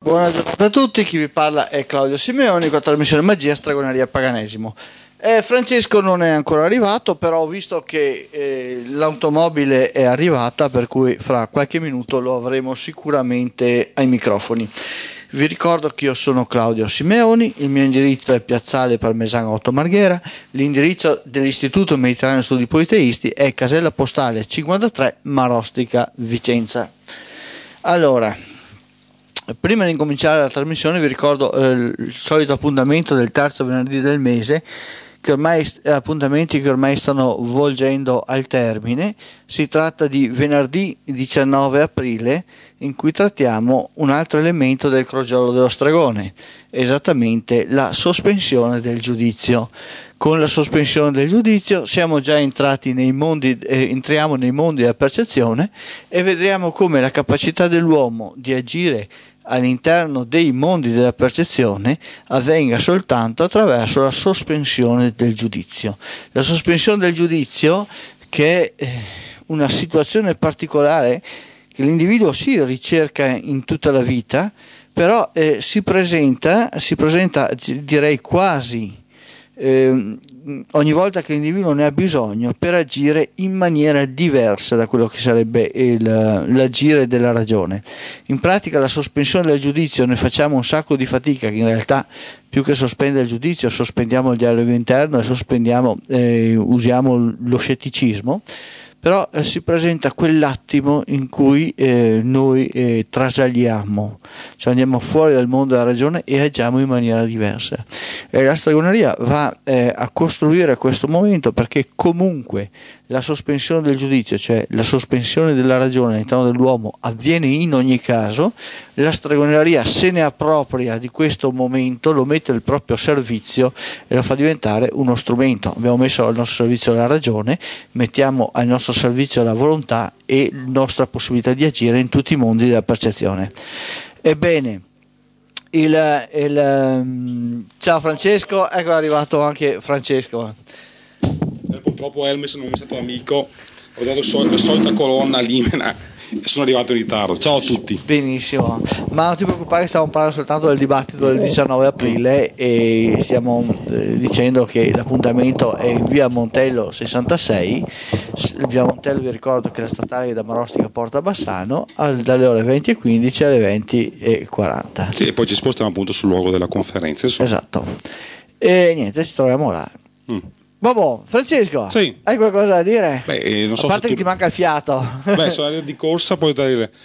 Buona giornata a tutti, chi vi parla è Claudio Simeoni con la trasmissione Magia, Stregoneria, Paganesimo. Francesco non è ancora arrivato, però ho visto che l'automobile è arrivata, per cui fra qualche minuto lo avremo sicuramente ai microfoni. Vi ricordo che io sono Claudio Simeoni, il mio indirizzo è Piazzale Parmesano 8 Marghera, l'indirizzo dell'Istituto Mediterraneo Studi Politeisti è casella postale 53 Marostica Vicenza. Allora, prima di incominciare la trasmissione vi ricordo il solito appuntamento del terzo venerdì del mese, appuntamenti che ormai stanno volgendo al termine. Si tratta di venerdì 19 aprile, in cui trattiamo un altro elemento del crogiolo dello stregone, esattamente la sospensione del giudizio. Con la sospensione del giudizio siamo già entrati entriamo nei mondi della percezione e vedremo come la capacità dell'uomo di agire all'interno dei mondi della percezione avvenga soltanto attraverso la sospensione del giudizio. La sospensione del giudizio, che è una situazione particolare che l'individuo si ricerca in tutta la vita, però si presenta direi quasi ogni volta che l'individuo ne ha bisogno per agire in maniera diversa da quello che sarebbe l'agire della ragione. In pratica la sospensione del giudizio ne facciamo un sacco di fatica, che in realtà più che sospendere il giudizio sospendiamo il dialogo interno e usiamo lo scetticismo. Però si presenta quell'attimo in cui noi trasaliamo, cioè andiamo fuori dal mondo della ragione e agiamo in maniera diversa. La stregoneria va a costruire questo momento, perché comunque la sospensione del giudizio, cioè la sospensione della ragione all'interno dell'uomo, avviene in ogni caso. La stregoneria se ne appropria di questo momento, lo mette al proprio servizio e lo fa diventare uno strumento. Abbiamo messo al nostro servizio la ragione, mettiamo al nostro servizio la volontà e la nostra possibilità di agire in tutti i mondi della percezione. Ebbene, ciao Francesco, ecco è arrivato anche Francesco. Purtroppo Hermes non è stato amico, ho dato la solita colonna limena e sono arrivato in ritardo. Ciao a tutti. Benissimo, ma non ti preoccupare, stiamo parlando soltanto del dibattito del 19 aprile e stiamo dicendo che l'appuntamento è in via Montello 66. Via Montello, vi ricordo che la statale da Marostica porta a Bassano dalle ore 20:15 alle 20:40. Sì, e poi ci spostiamo appunto sul luogo della conferenza. Esatto, e niente, ci troviamo là. Vabbè, Francesco, sì. Hai qualcosa da dire? Non so, a parte che ti manca il fiato. Sono di corsa, poi da dire.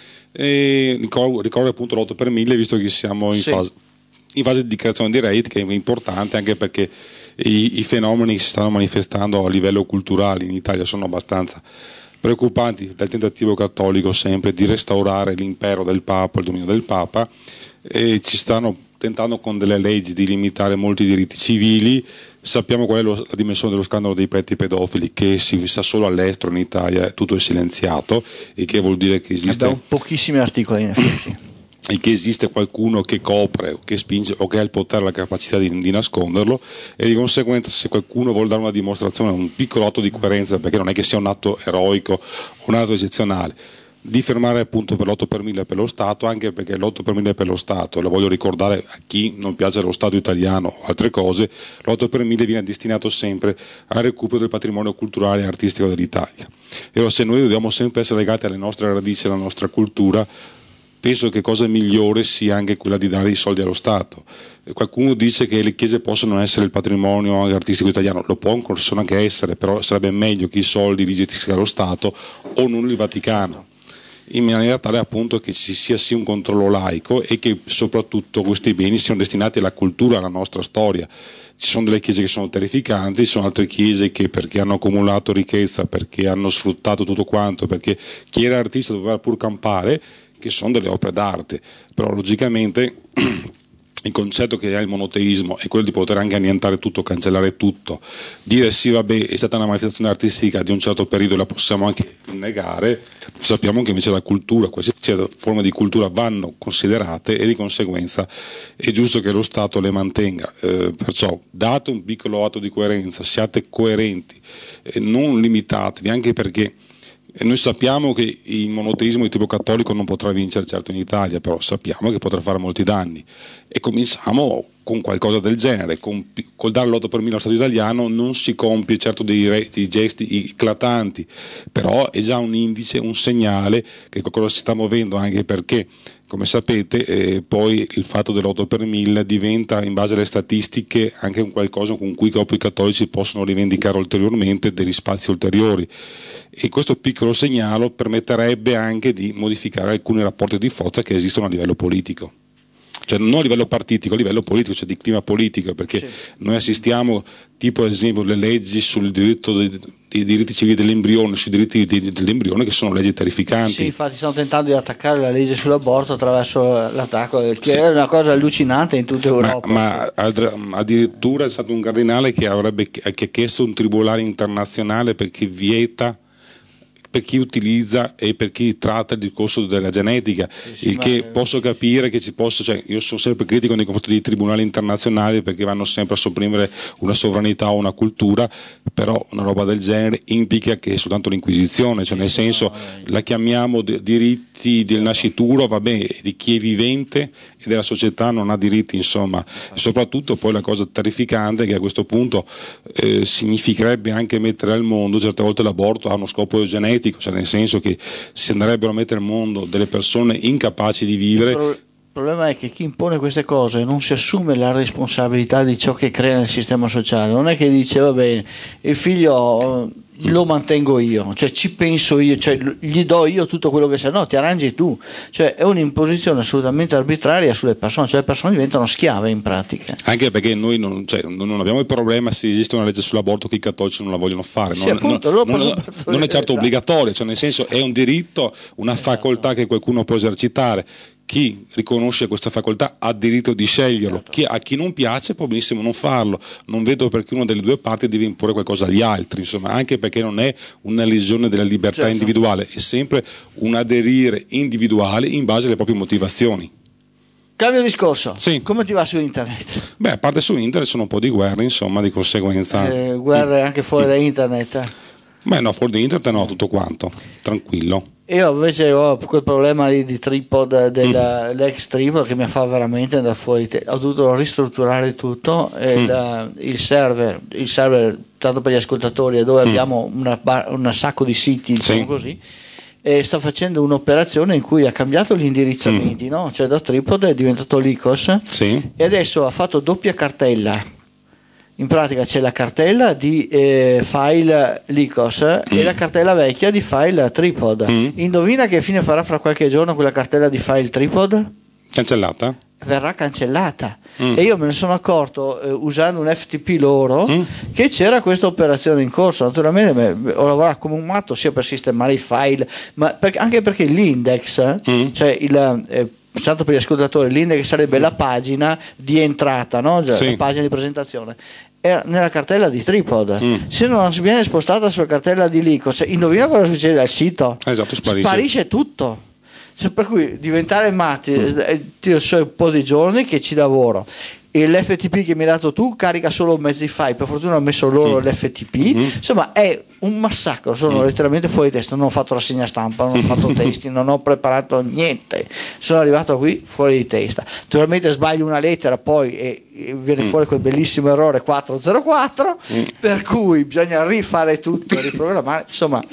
Ricordo appunto l'8 per 1000, visto che siamo in fase di dichiarazione di rate, che è importante anche perché i fenomeni che si stanno manifestando a livello culturale in Italia sono abbastanza preoccupanti, dal tentativo cattolico sempre di restaurare l'impero del Papa, il dominio del Papa, e ci stanno tentando con delle leggi di limitare molti diritti civili. Sappiamo qual è la dimensione dello scandalo dei preti pedofili, che si sa solo all'estero, in Italia tutto è silenziato, e che vuol dire che esiste. Abbiamo pochissimi articoli in effetti. E che esiste qualcuno che copre, che spinge o che ha il potere, la capacità di nasconderlo, e di conseguenza se qualcuno vuole dare una dimostrazione, un piccolo atto di coerenza, perché non è che sia un atto eroico o un atto eccezionale, di fermare appunto per l'8 per 1000 per lo Stato, anche perché l'8 per 1000 per lo Stato, lo voglio ricordare a chi non piace lo Stato italiano o altre cose, l'8 per 1000 viene destinato sempre al recupero del patrimonio culturale e artistico dell'Italia. E se noi dobbiamo sempre essere legati alle nostre radici, alla nostra cultura, penso che cosa migliore sia anche quella di dare i soldi allo Stato. Qualcuno dice che le chiese possono essere il patrimonio artistico italiano, lo possono anche essere, però sarebbe meglio che i soldi li gestisca lo Stato o non il Vaticano, in maniera tale appunto che ci sia sì un controllo laico e che soprattutto questi beni siano destinati alla cultura, alla nostra storia. Ci sono delle chiese che sono terrificanti, ci sono altre chiese che, perché hanno accumulato ricchezza, perché hanno sfruttato tutto quanto, perché chi era artista doveva pur campare, che sono delle opere d'arte. Però logicamente il concetto che ha il monoteismo è quello di poter anche annientare tutto, cancellare tutto, dire sì vabbè è stata una manifestazione artistica di un certo periodo, la possiamo anche negare. Sappiamo che invece la cultura, qualsiasi forma di cultura vanno considerate, e di conseguenza è giusto che lo Stato le mantenga. Perciò date un piccolo atto di coerenza, siate coerenti, non limitatevi, anche perché E noi sappiamo che il monoteismo di tipo cattolico non potrà vincere certo in Italia, però sappiamo che potrà fare molti danni, e cominciamo con qualcosa del genere. Col dare l'8 per 1000 allo Stato italiano non si compie certo dei gesti eclatanti, però è già un indice, un segnale che qualcosa si sta muovendo, anche perché, come sapete, poi il fatto dell'8 per 1000 diventa, in base alle statistiche, anche un qualcosa con cui i cattolici possono rivendicare ulteriormente degli spazi ulteriori, e questo piccolo segnale permetterebbe anche di modificare alcuni rapporti di forza che esistono a livello politico, cioè non a livello partitico, a livello politico, cioè di clima politico, perché sì, noi assistiamo, tipo ad esempio le leggi sul diritto dei diritti civili dell'embrione, sui diritti dell'embrione, che sono leggi terrificanti. Sì, infatti stanno tentando di attaccare la legge sull'aborto attraverso l'attacco, che sì, è una cosa allucinante in tutta Europa. Ma addirittura è stato un cardinale che ha chiesto un tribunale internazionale perché vieta, per chi utilizza e per chi tratta il discorso della genetica, sì, il che posso capire che ci possa, cioè io sono sempre critico nei confronti dei tribunali internazionali, perché vanno sempre a sopprimere una sovranità o una cultura, però una roba del genere implica che è soltanto l'Inquisizione, cioè nel senso la chiamiamo diritti del nascituro, va bene, di chi è vivente e della società non ha diritti, insomma. E soprattutto poi la cosa terrificante è che a questo punto significherebbe anche mettere al mondo, certe volte l'aborto ha uno scopo eugenetico, cioè nel senso che si andrebbero a mettere al mondo delle persone incapaci di vivere. Il problema è che chi impone queste cose non si assume la responsabilità di ciò che crea nel sistema sociale, non è che dice va bene, il figlio lo mantengo io, cioè ci penso io, cioè gli do io tutto quello che serve, no, ti arrangi tu, cioè è un'imposizione assolutamente arbitraria sulle persone, cioè le persone diventano schiave in pratica. Anche perché noi non abbiamo il problema se esiste una legge sull'aborto che i cattolici non la vogliono fare, sì, non è certo obbligatorio, cioè nel senso è un diritto, una facoltà che qualcuno può esercitare. Chi riconosce questa facoltà ha diritto di sceglierlo, a chi non piace può benissimo non farlo, non vedo perché una delle due parti deve imporre qualcosa agli altri, insomma, anche perché non è una lesione della libertà individuale, è sempre un aderire individuale in base alle proprie motivazioni. Cambio discorso, sì. Come ti va su internet? Beh, a parte su internet sono un po' di guerre, insomma, di conseguenza. Guerre anche fuori da internet? Beh no, fuori da internet no, tutto quanto, tranquillo. Io invece ho quel problema lì di tripod dell'ex tripod che mi fa veramente andare fuori. Ho dovuto ristrutturare tutto il server, tanto per gli ascoltatori, è dove abbiamo un sacco di siti, diciamo così, e sto facendo un'operazione in cui ha cambiato gli indirizzamenti, no? Cioè da tripod è diventato Lycos, e adesso ha fatto doppia cartella. In pratica c'è la cartella di file Lycos e la cartella vecchia di file tripod. Indovina che fine farà fra qualche giorno quella cartella di file tripod? Cancellata? Verrà cancellata. E io me ne sono accorto usando un FTP loro che c'era questa operazione in corso. Naturalmente ho lavorato come un matto sia per sistemare i file, ma anche perché l'index, cioè tanto per gli ascoltatori, l'index sarebbe la pagina di entrata, no? La pagina di presentazione. Era nella cartella di tripod. Se non viene spostata sulla cartella di Lycos, indovina cosa succede al sito? Esatto, sparisce tutto. Cioè, per cui diventare matti, io so un po' di giorni che ci lavoro. E l'FTP che mi hai dato tu carica solo mezzi file, per fortuna ho messo loro l'FTP, insomma è un massacro, sono letteralmente fuori di testa, non ho fatto rassegna stampa, non ho fatto testi, non ho preparato niente, sono arrivato qui fuori di testa. Naturalmente sbaglio una lettera poi e viene fuori quel bellissimo errore 404, per cui bisogna rifare tutto, riprogrammare, insomma.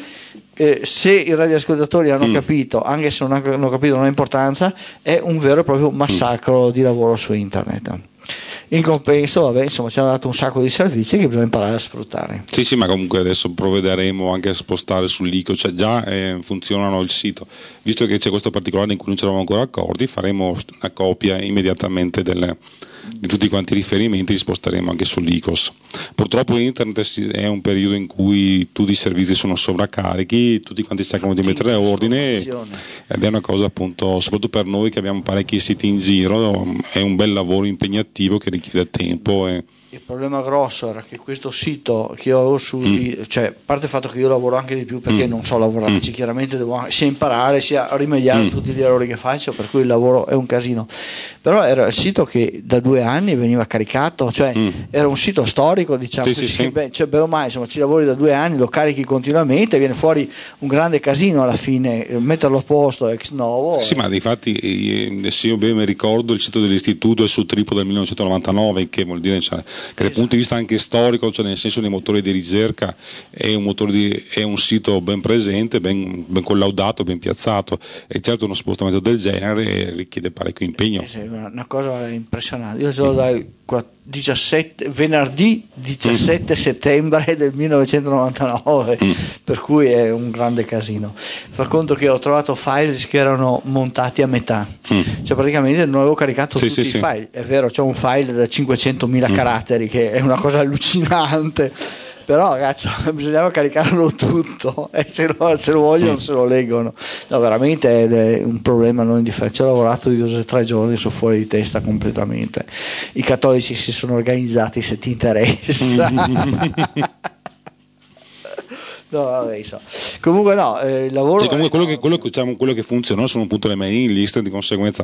Se i radioascoltatori hanno capito, anche se non hanno capito non ha importanza, è un vero e proprio massacro di lavoro su internet. In compenso, vabbè, insomma, ci hanno dato un sacco di servizi che bisogna imparare a sfruttare. Sì, ma comunque adesso provvederemo anche a spostare sull'ICO, cioè già funzionano il sito. Visto che c'è questo particolare in cui non ci eravamo ancora accorti, faremo una copia immediatamente di tutti quanti i riferimenti, li sposteremo anche sull'ICOS. Purtroppo internet è un periodo in cui tutti i servizi sono sovraccarichi, tutti quanti cercano di mettere ordine, ed è una cosa, appunto, soprattutto per noi che abbiamo parecchi siti in giro, è un bel lavoro impegnativo che richiede tempo il problema grosso era che questo sito che io avevo cioè, a parte il fatto che io lavoro anche di più perché non so lavorarci, chiaramente devo sia imparare sia rimediare a tutti gli errori che faccio, per cui il lavoro è un casino, però era il sito che da 2 anni veniva caricato, cioè era un sito storico, diciamo, sì. Cioè, beh, ormai insomma ci lavori da 2 anni, lo carichi continuamente, viene fuori un grande casino alla fine, metterlo a posto ex novo. Sì, ma infatti se io ben mi ricordo il sito dell'istituto è su Triplo del 1999, che vuol dire che dal punto di vista anche storico, cioè nel senso dei motori di ricerca è un sito ben presente, ben collaudato, ben piazzato, e certo uno spostamento del genere richiede parecchio impegno. Sì, una cosa impressionante. Io sono dal venerdì 17 settembre del 1999, per cui è un grande casino. Fa conto che ho trovato file che erano montati a metà, cioè praticamente non avevo caricato tutti i file. È vero, c'è un file da 500.000 caratteri che è una cosa allucinante, però ragazzi bisognava caricarlo tutto e se lo vogliono se lo leggono. No, veramente è un problema non indifferente. Ci ho lavorato di 2 o 3 giorni, sono fuori di testa completamente. I cattolici si sono organizzati, se ti interessa. No, vabbè, so. Comunque no, il lavoro quello che funziona sono appunto le mailing list, di conseguenza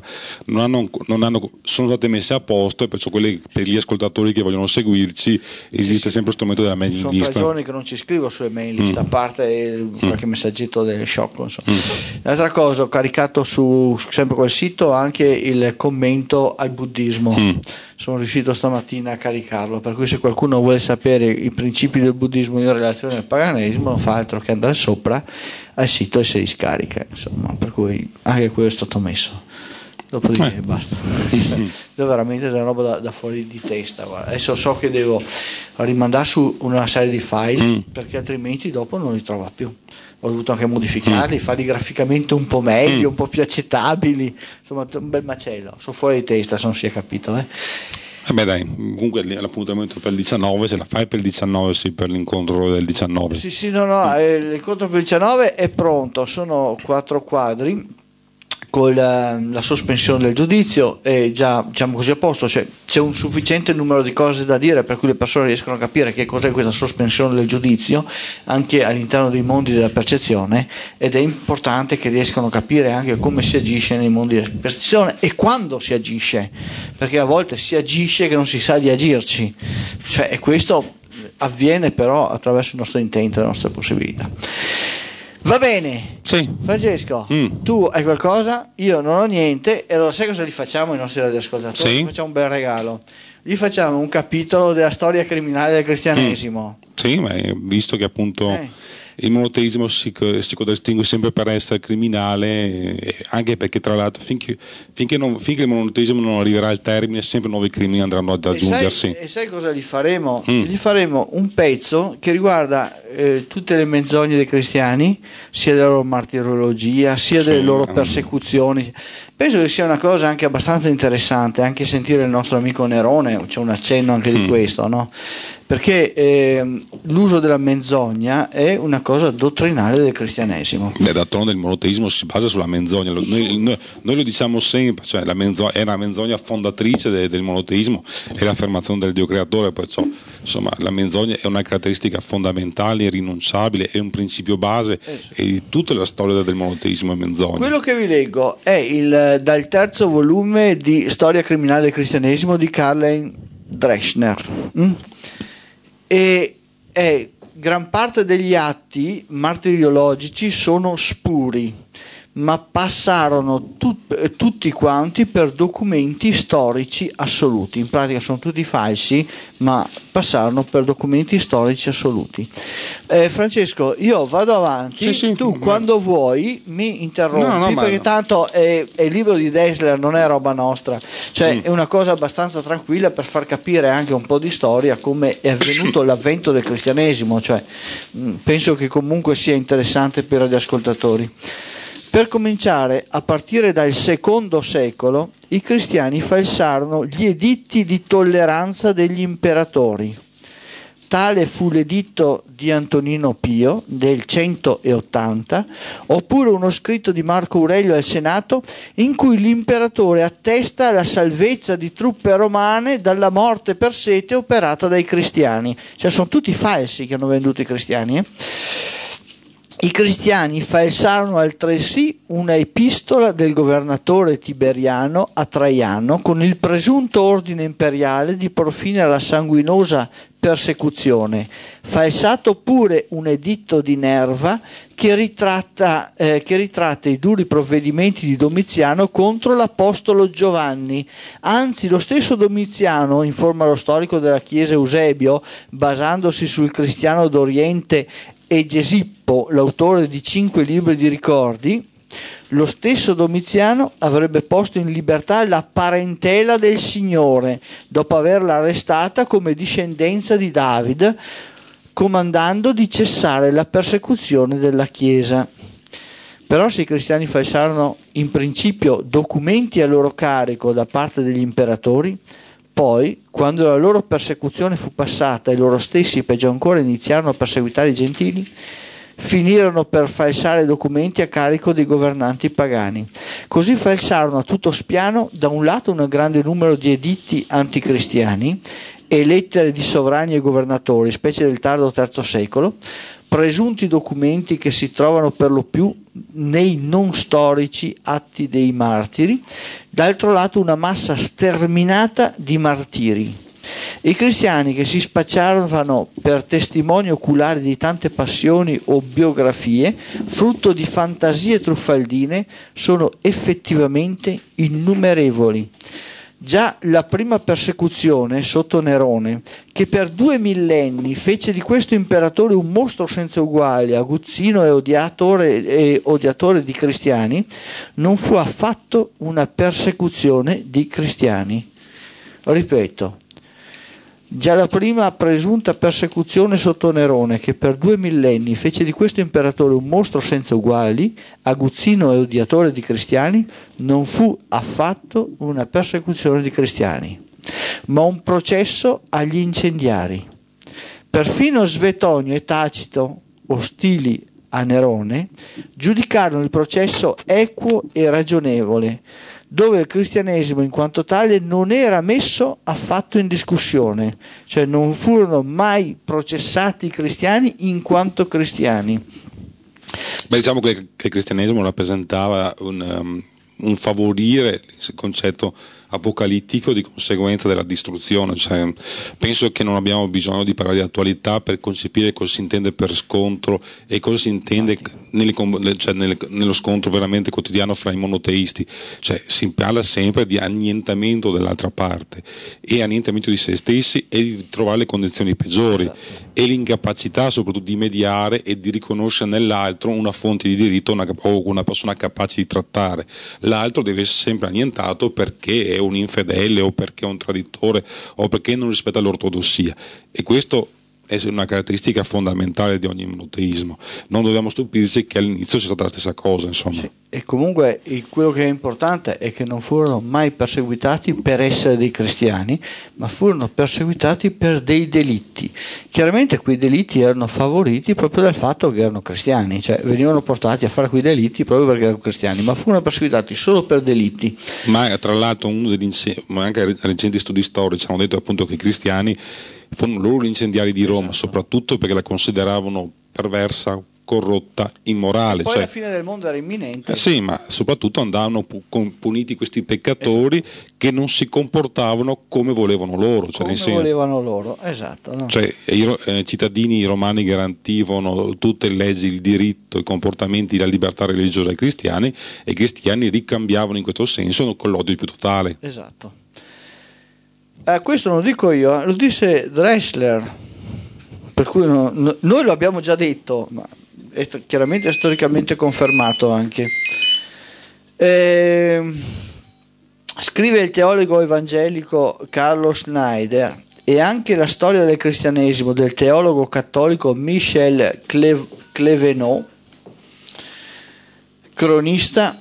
sono state messe a posto, e perciò per gli ascoltatori che vogliono seguirci esiste sempre lo strumento della mailing list. Sono 3 giorni che non ci scrivo sulle mailing list, a parte qualche messaggetto del shock, insomma. L'altra cosa, ho caricato su sempre quel sito anche il commento al buddismo. Sono riuscito stamattina a caricarlo, per cui se qualcuno vuole sapere i principi del buddismo in relazione al paganesimo non fa altro che andare sopra al sito e si riscarica, insomma, per cui anche quello è stato messo. Dopodiché basta. È veramente una roba da fuori di testa. Guarda. Adesso so che devo rimandare su una serie di file perché altrimenti dopo non li trova più. Ho dovuto anche modificarli, farli graficamente un po' meglio, un po' più accettabili, insomma un bel macello. Sono fuori di testa, se non si è capito. Beh dai, comunque l'appuntamento per il 19, se la fai per il 19, sì, per l'incontro del 19. Sì, no, l'incontro per il 19 è pronto, sono 4 quadri con la sospensione del giudizio è già, diciamo così, a posto, cioè c'è un sufficiente numero di cose da dire per cui le persone riescono a capire che cos'è questa sospensione del giudizio anche all'interno dei mondi della percezione, ed è importante che riescano a capire anche come si agisce nei mondi della percezione e quando si agisce, perché a volte si agisce che non si sa di agirci, cioè, e questo avviene però attraverso il nostro intento e le nostre possibilità. Va bene, sì. Francesco, tu hai qualcosa? Io non ho niente, e allora sai cosa gli facciamo ai nostri radioascoltatori? Sì. Gli facciamo un bel regalo, gli facciamo un capitolo della storia criminale del cristianesimo. Sì, ma visto che appunto il monoteismo si contraddistingue sempre per essere criminale, anche perché tra l'altro finché il monoteismo non arriverà al termine sempre nuovi crimini andranno ad aggiungersi. E sai cosa gli faremo? Gli faremo un pezzo che riguarda tutte le menzogne dei cristiani, sia della loro martirologia sia delle loro persecuzioni. Penso che sia una cosa anche abbastanza interessante anche sentire il nostro amico Nerone, c'è un accenno anche di questo, no? Perché l'uso della menzogna è una cosa dottrinale del cristianesimo. D'altronde il monoteismo si basa sulla menzogna, noi lo diciamo sempre, cioè è una menzogna fondatrice del monoteismo, è l'affermazione del Dio creatore, perciò insomma la menzogna è una caratteristica fondamentale, irrinunciabile, è un principio base e di tutta la storia del monoteismo è menzogna. Quello che vi leggo è dal 3° volume di Storia criminale del cristianesimo di Karl Dreschner. E gran parte degli atti martiriologici sono spuri, ma passarono tutti quanti per documenti storici assoluti. In pratica sono tutti falsi, ma passarono per documenti storici assoluti. Francesco, io vado avanti, tu quando vuoi mi interrompi, perché tanto il libro di Dessler non è roba nostra, cioè è una cosa abbastanza tranquilla per far capire anche un po' di storia come è avvenuto l'avvento del cristianesimo, cioè penso che comunque sia interessante per gli ascoltatori. Per cominciare, a partire dal II secolo, i cristiani falsarono gli editti di tolleranza degli imperatori. tale fu l'editto di Antonino Pio del 180, oppure uno scritto di Marco Aurelio al Senato in cui l'imperatore attesta la salvezza di truppe romane dalla morte per sete operata dai cristiani. Cioè sono tutti falsi che hanno venduto i cristiani. I cristiani falsarono altresì una epistola del governatore Tiberiano a Traiano con il presunto ordine imperiale di porfine alla sanguinosa persecuzione, falsato pure un editto di Nerva che ritratta i duri provvedimenti di Domiziano contro l'apostolo Giovanni. Anzi, lo stesso Domiziano, informa lo storico della Chiesa Eusebio, basandosi sul cristiano d'Oriente e Gesippo, l'autore di 5 libri di ricordi, lo stesso Domiziano avrebbe posto in libertà la parentela del Signore dopo averla arrestata come discendenza di David, comandando di cessare la persecuzione della Chiesa. Però se i cristiani falsarono in principio documenti a loro carico da parte degli imperatori, poi, quando la loro persecuzione fu passata e loro stessi, peggio ancora, iniziarono a perseguitare i gentili, finirono per falsare documenti a carico dei governanti pagani. Così falsarono a tutto spiano da un lato un grande numero di editti anticristiani e lettere di sovrani e governatori, specie del tardo III secolo, presunti documenti che si trovano per lo più nei non storici atti dei martiri, d'altro lato una massa sterminata di martiri. I cristiani che si spacciavano per testimoni oculari di tante passioni o biografie, frutto di fantasie truffaldine, sono effettivamente innumerevoli. Già la prima persecuzione sotto Nerone, che per 2 millenni fece di questo imperatore un mostro senza uguali, aguzzino e odiatore di cristiani, non fu affatto una persecuzione di cristiani. Ripeto, già la prima presunta persecuzione sotto Nerone, che per 2 millenni fece di questo imperatore un mostro senza uguali, aguzzino e odiatore di cristiani, non fu affatto una persecuzione di cristiani, ma un processo agli incendiari. Perfino Svetonio e Tacito, ostili a Nerone, giudicarono il processo equo e ragionevole, dove il cristianesimo in quanto tale non era messo affatto in discussione, cioè non furono mai processati i cristiani in quanto cristiani. Beh, diciamo che il cristianesimo rappresentava un favorire il concetto apocalittico di conseguenza della distruzione, cioè, penso che non abbiamo bisogno di parlare di attualità per concepire cosa si intende per scontro e cosa si intende nello scontro veramente quotidiano fra i monoteisti, cioè si parla sempre di annientamento dell'altra parte e annientamento di se stessi e di trovare le condizioni peggiori e l'incapacità soprattutto di mediare e di riconoscere nell'altro una fonte di diritto o una persona capace di trattare. L'altro deve essere sempre annientato perché è un infedele o perché è un traditore o perché non rispetta l'ortodossia, e questo è una caratteristica fondamentale di ogni monoteismo. Non dobbiamo stupirci che all'inizio sia stata la stessa cosa, insomma. Sì. E comunque quello che è importante è che non furono mai perseguitati per essere dei cristiani, ma furono perseguitati per dei delitti. Chiaramente quei delitti erano favoriti proprio dal fatto che erano cristiani, cioè venivano portati a fare quei delitti proprio perché erano cristiani, ma furono perseguitati solo per delitti. Ma tra l'altro anche recenti studi storici hanno detto appunto che i cristiani furono loro gli incendiari di Roma, esatto, soprattutto perché la consideravano perversa, corrotta, immorale. Poi la fine del mondo era imminente. Sì, ma soprattutto andavano puniti questi peccatori, esatto, che non si comportavano come volevano loro. Cioè volevano loro, esatto. No? Cioè, i cittadini romani garantivano tutte le leggi, il diritto, i comportamenti, la libertà religiosa ai cristiani, e i cristiani ricambiavano in questo senso con l'odio più totale. Esatto. Questo non lo dico io, lo disse Dressler, per cui noi lo abbiamo già detto, ma è chiaramente storicamente confermato anche. Scrive il teologo evangelico Carlo Schneider, e anche la storia del cristianesimo del teologo cattolico Michel Clevenot, cronista,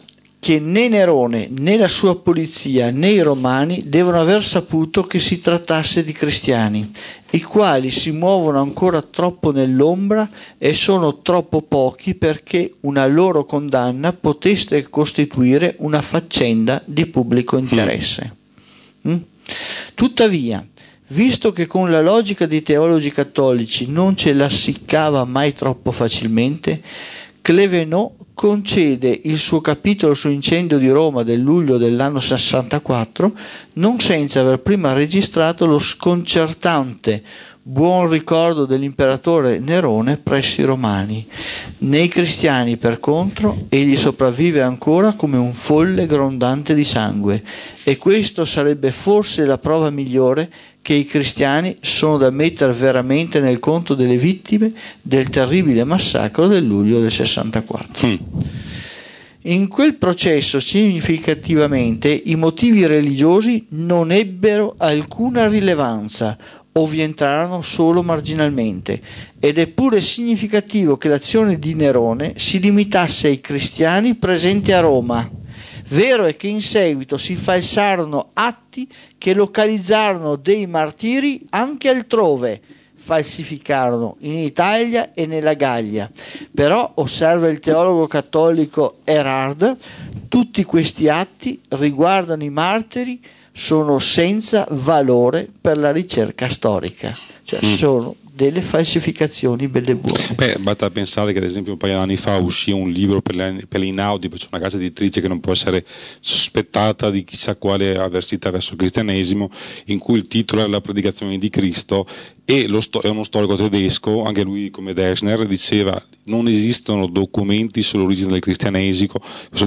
che né Nerone né la sua polizia né i romani devono aver saputo che si trattasse di cristiani, i quali si muovono ancora troppo nell'ombra e sono troppo pochi perché una loro condanna potesse costituire una faccenda di pubblico interesse. Tuttavia, visto che con la logica dei teologi cattolici non ce la siccava mai troppo facilmente, Clévenot concede il suo capitolo sull'incendio di Roma del luglio dell'anno 64 non senza aver prima registrato lo sconcertante buon ricordo dell'imperatore Nerone presso i romani. Nei cristiani, per contro, egli sopravvive ancora come un folle grondante di sangue, e questo sarebbe forse la prova migliore che i cristiani sono da mettere veramente nel conto delle vittime del terribile massacro del luglio del 64. In quel processo, significativamente, i motivi religiosi non ebbero alcuna rilevanza o vi entrarono solo marginalmente, ed è pure significativo che l'azione di Nerone si limitasse ai cristiani presenti a Roma. Vero è che in seguito si falsarono atti che localizzarono dei martiri anche altrove, falsificarono in Italia e nella Gallia. Però, osserva il teologo cattolico Erhard, tutti questi atti riguardano i martiri, sono senza valore per la ricerca storica, cioè sono delle falsificazioni belle e buone. Basta pensare che ad esempio un paio di anni fa uscì un libro per le Inaudi, c'è una casa editrice che non può essere sospettata di chissà quale avversità verso il cristianesimo, in cui il titolo è La predicazione di Cristo, e è uno storico tedesco, anche lui come Dessner, diceva non esistono documenti sull'origine del cristianesimo,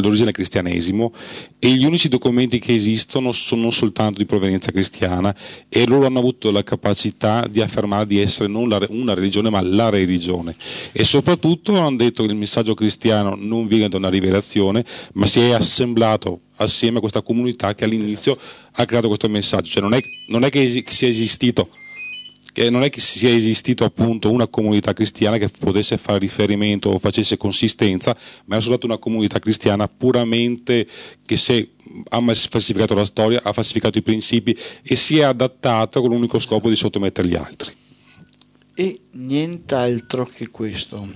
e gli unici documenti che esistono sono soltanto di provenienza cristiana, e loro hanno avuto la capacità di affermare di essere non una religione ma la religione, e soprattutto hanno detto che il messaggio cristiano non viene da una rivelazione ma si è assemblato assieme a questa comunità che all'inizio ha creato questo messaggio, cioè non è che sia esistito appunto una comunità cristiana che potesse fare riferimento o facesse consistenza, ma era soltanto una comunità cristiana puramente che ha falsificato la storia, ha falsificato i principi e si è adattata con l'unico scopo di sottomettere gli altri. E nient'altro che questo.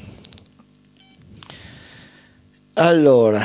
Allora,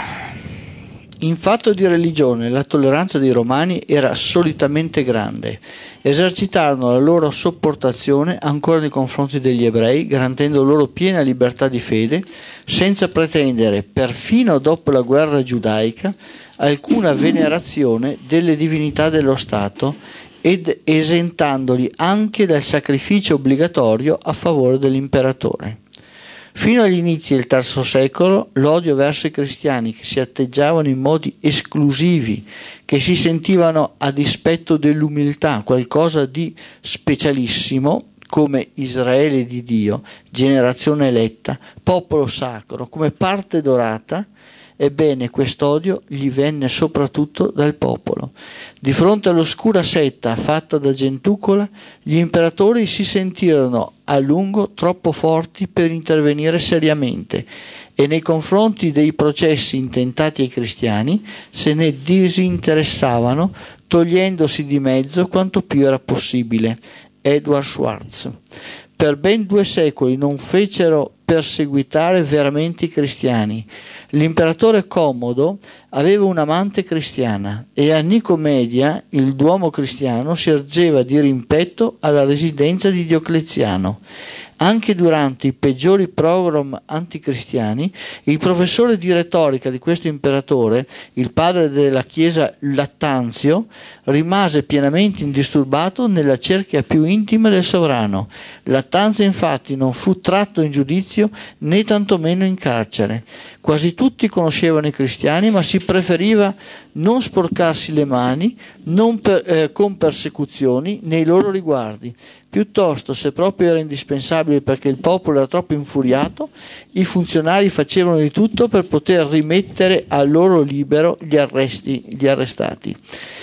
in fatto di religione la tolleranza dei romani era solitamente grande. Esercitarono la loro sopportazione ancora nei confronti degli ebrei, garantendo loro piena libertà di fede, senza pretendere, perfino dopo la guerra giudaica, alcuna venerazione delle divinità dello Stato ed esentandoli anche dal sacrificio obbligatorio a favore dell'imperatore. Fino agli inizi del III secolo l'odio verso i cristiani, che si atteggiavano in modi esclusivi, che si sentivano a dispetto dell'umiltà qualcosa di specialissimo, come Israele di Dio, generazione eletta, popolo sacro, come parte dorata, ebbene quest'odio gli venne soprattutto dal popolo. Di fronte all'oscura setta fatta da gentucola, gli imperatori si sentirono a lungo troppo forti per intervenire seriamente, e nei confronti dei processi intentati ai cristiani se ne disinteressavano, togliendosi di mezzo quanto più era possibile. Edward Schwartz. Per ben 2 secoli non fecero perseguitare veramente i cristiani. L'imperatore Commodo aveva un'amante cristiana, e a Nicomedia il duomo cristiano si ergeva di rimpetto alla residenza di Diocleziano. Anche durante i peggiori pogrom anticristiani, il professore di retorica di questo imperatore, il padre della Chiesa Lattanzio, rimase pienamente indisturbato nella cerchia più intima del sovrano. Lattanzio infatti non fu tratto in giudizio né tantomeno in carcere. Quasi tutti conoscevano i cristiani, ma si preferiva non sporcarsi le mani con persecuzioni nei loro riguardi. Piuttosto, se proprio era indispensabile perché il popolo era troppo infuriato, i funzionari facevano di tutto per poter rimettere a loro libero gli arrestati.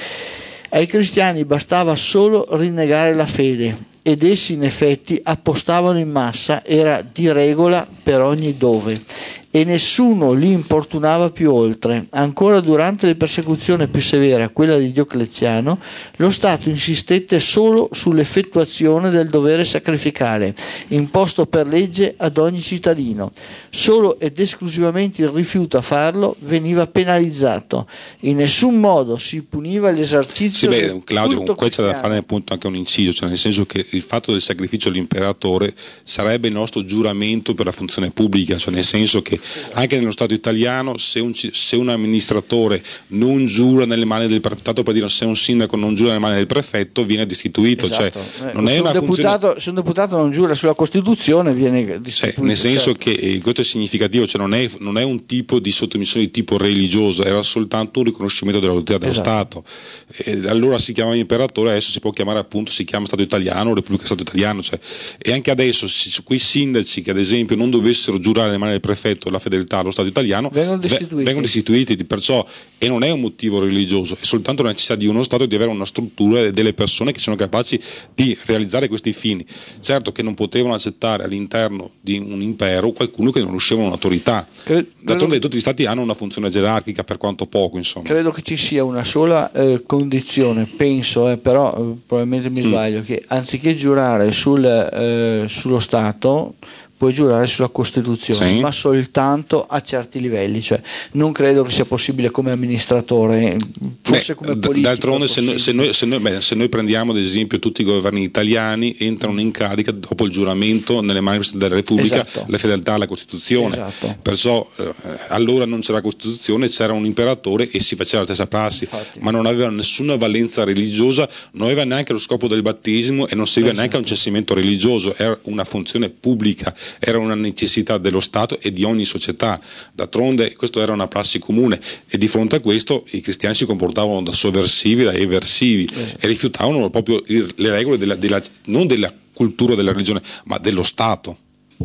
Ai cristiani bastava solo rinnegare la fede, ed essi in effetti appostavano in massa, era di regola per ogni dove. e nessuno li importunava più oltre. Ancora durante le persecuzioni più severe, quella di Diocleziano, lo Stato insistette solo sull'effettuazione del dovere sacrificale, imposto per legge ad ogni cittadino. Solo ed esclusivamente il rifiuto a farlo veniva penalizzato. In nessun modo si puniva l'esercizio del Claudio, culto qua c'è da cristiano. fare appunto anche un inciso, cioè nel senso che il fatto del sacrificio all'imperatore sarebbe il nostro giuramento per la funzione pubblica, cioè nel senso che anche nello Stato italiano se un amministratore non giura nelle mani del prefetto, per dire se un sindaco non giura nelle mani del prefetto viene destituito, Esatto. cioè non è una funzione. Se un deputato non giura sulla Costituzione viene destituito. Nel senso certo. che questo è significativo, cioè non è un tipo di sottomissione di tipo religioso, era soltanto un riconoscimento dell'autorità dello Esatto. Stato. Allora si chiamava imperatore, adesso si può chiamare appunto, si chiama Stato italiano, Repubblica Stato italiano, e anche adesso quei sindaci che ad esempio non dovessero giurare nelle mani del prefetto la fedeltà allo Stato italiano vengono destituiti, perciò, e non è un motivo religioso, è soltanto la necessità di uno Stato di avere una struttura e delle persone che sono capaci di realizzare questi fini. Certo che non potevano accettare all'interno di un impero qualcuno che non riusciva un'autorità. D'altronde tutti gli stati hanno una funzione gerarchica, per quanto poco, insomma. Credo che ci sia una sola condizione, penso, però probabilmente mi sbaglio, che anziché giurare sullo Stato puoi giurare sulla Costituzione, sì, ma soltanto a certi livelli, cioè non credo che sia possibile come amministratore, forse come politico. D'altronde se noi prendiamo ad esempio tutti i governi italiani entrano in carica dopo il giuramento nelle mani della Repubblica, esatto, la fedeltà alla Costituzione, esatto. Perciò allora non c'era Costituzione, c'era un imperatore e si faceva la stessa prassi. Infatti. Ma non aveva nessuna valenza religiosa, non aveva neanche lo scopo del battesimo e non serviva neanche a un censimento religioso, era una funzione pubblica, era una necessità dello Stato e di ogni società. D'altronde questo era una prassi comune e di fronte a questo i cristiani si comportavano da sovversivi, da eversivi e rifiutavano proprio le regole non della cultura della religione ma dello Stato.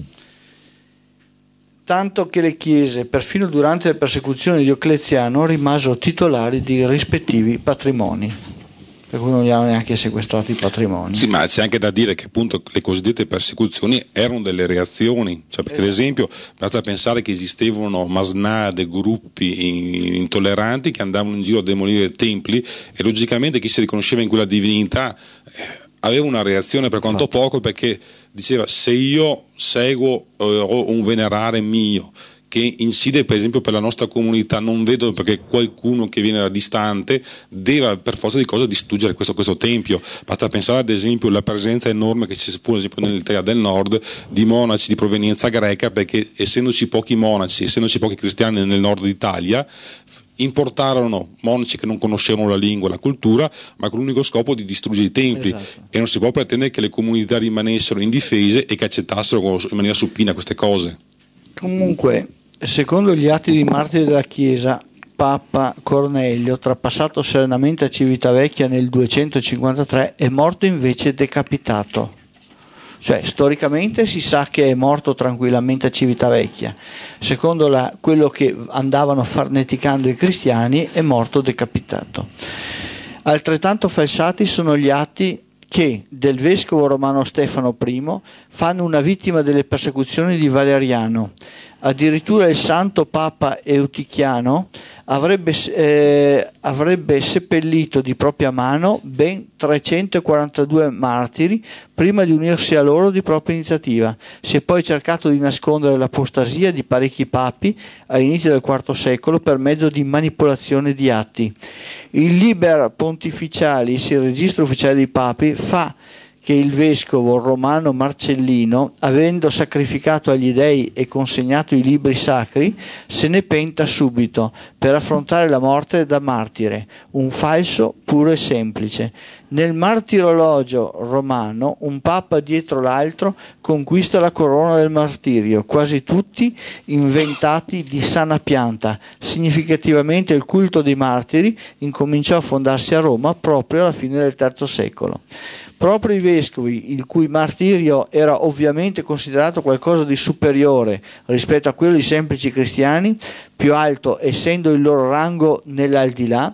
Tanto che le chiese, perfino durante le persecuzioni di Diocleziano, rimasero titolari di rispettivi patrimoni, per cui non gli hanno neanche sequestrato i patrimoni. Sì, ma c'è anche da dire che appunto le cosiddette persecuzioni erano delle reazioni, cioè perché ad esempio basta pensare che esistevano masnade, gruppi intolleranti che andavano in giro a demolire templi e logicamente chi si riconosceva in quella divinità aveva una reazione per quanto poco, perché diceva se io seguo un venerare mio che incide per esempio per la nostra comunità, non vedo perché qualcuno che viene da distante deve per forza di cosa distruggere questo tempio. Basta pensare ad esempio alla presenza enorme che ci fu ad esempio nell'Italia del Nord di monaci di provenienza greca, perché essendoci pochi monaci, essendoci pochi cristiani nel nord d'Italia, importarono monaci che non conoscevano la lingua e la cultura, ma con l'unico scopo di distruggere i templi. Esatto. E non si può pretendere che le comunità rimanessero indifese e che accettassero in maniera supina queste cose. Comunque, secondo gli atti di martiri della Chiesa, Papa Cornelio, trapassato serenamente a Civitavecchia nel 253, è morto invece decapitato. Cioè, storicamente si sa che è morto tranquillamente a Civitavecchia. Secondo quello che andavano farneticando i cristiani, è morto decapitato. Altrettanto falsati sono gli atti che del vescovo romano Stefano I fanno una vittima delle persecuzioni di Valeriano. Addirittura il santo Papa Eutichiano avrebbe seppellito di propria mano ben 342 martiri prima di unirsi a loro di propria iniziativa. Si è poi cercato di nascondere l'apostasia di parecchi papi all'inizio del IV secolo per mezzo di manipolazione di atti. Il Liber Pontificalis, il registro ufficiale dei papi, fa che il vescovo romano Marcellino, avendo sacrificato agli dei e consegnato i libri sacri, se ne penta subito per affrontare la morte da martire, un falso puro e semplice. Nel martirologio romano un papa dietro l'altro conquista la corona del martirio, quasi tutti inventati di sana pianta. Significativamente il culto dei martiri incominciò a fondarsi a Roma proprio alla fine del III secolo. Proprio i vescovi, il cui martirio era ovviamente considerato qualcosa di superiore rispetto a quello di semplici cristiani, più alto essendo il loro rango nell'aldilà,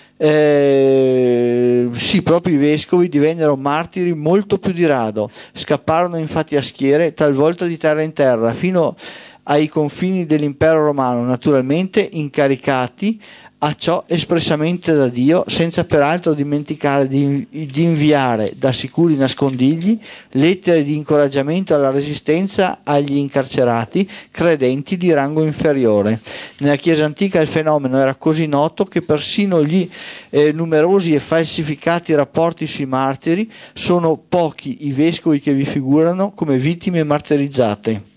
sì, proprio i vescovi divennero martiri molto più di rado, scapparono infatti a schiere, talvolta di terra in terra, fino ai confini dell'impero romano, naturalmente incaricati a ciò espressamente da Dio, senza peraltro dimenticare di inviare da sicuri nascondigli lettere di incoraggiamento alla resistenza agli incarcerati credenti di rango inferiore. Nella Chiesa antica il fenomeno era così noto che persino gli numerosi e falsificati rapporti sui martiri sono pochi i vescovi che vi figurano come vittime martirizzate.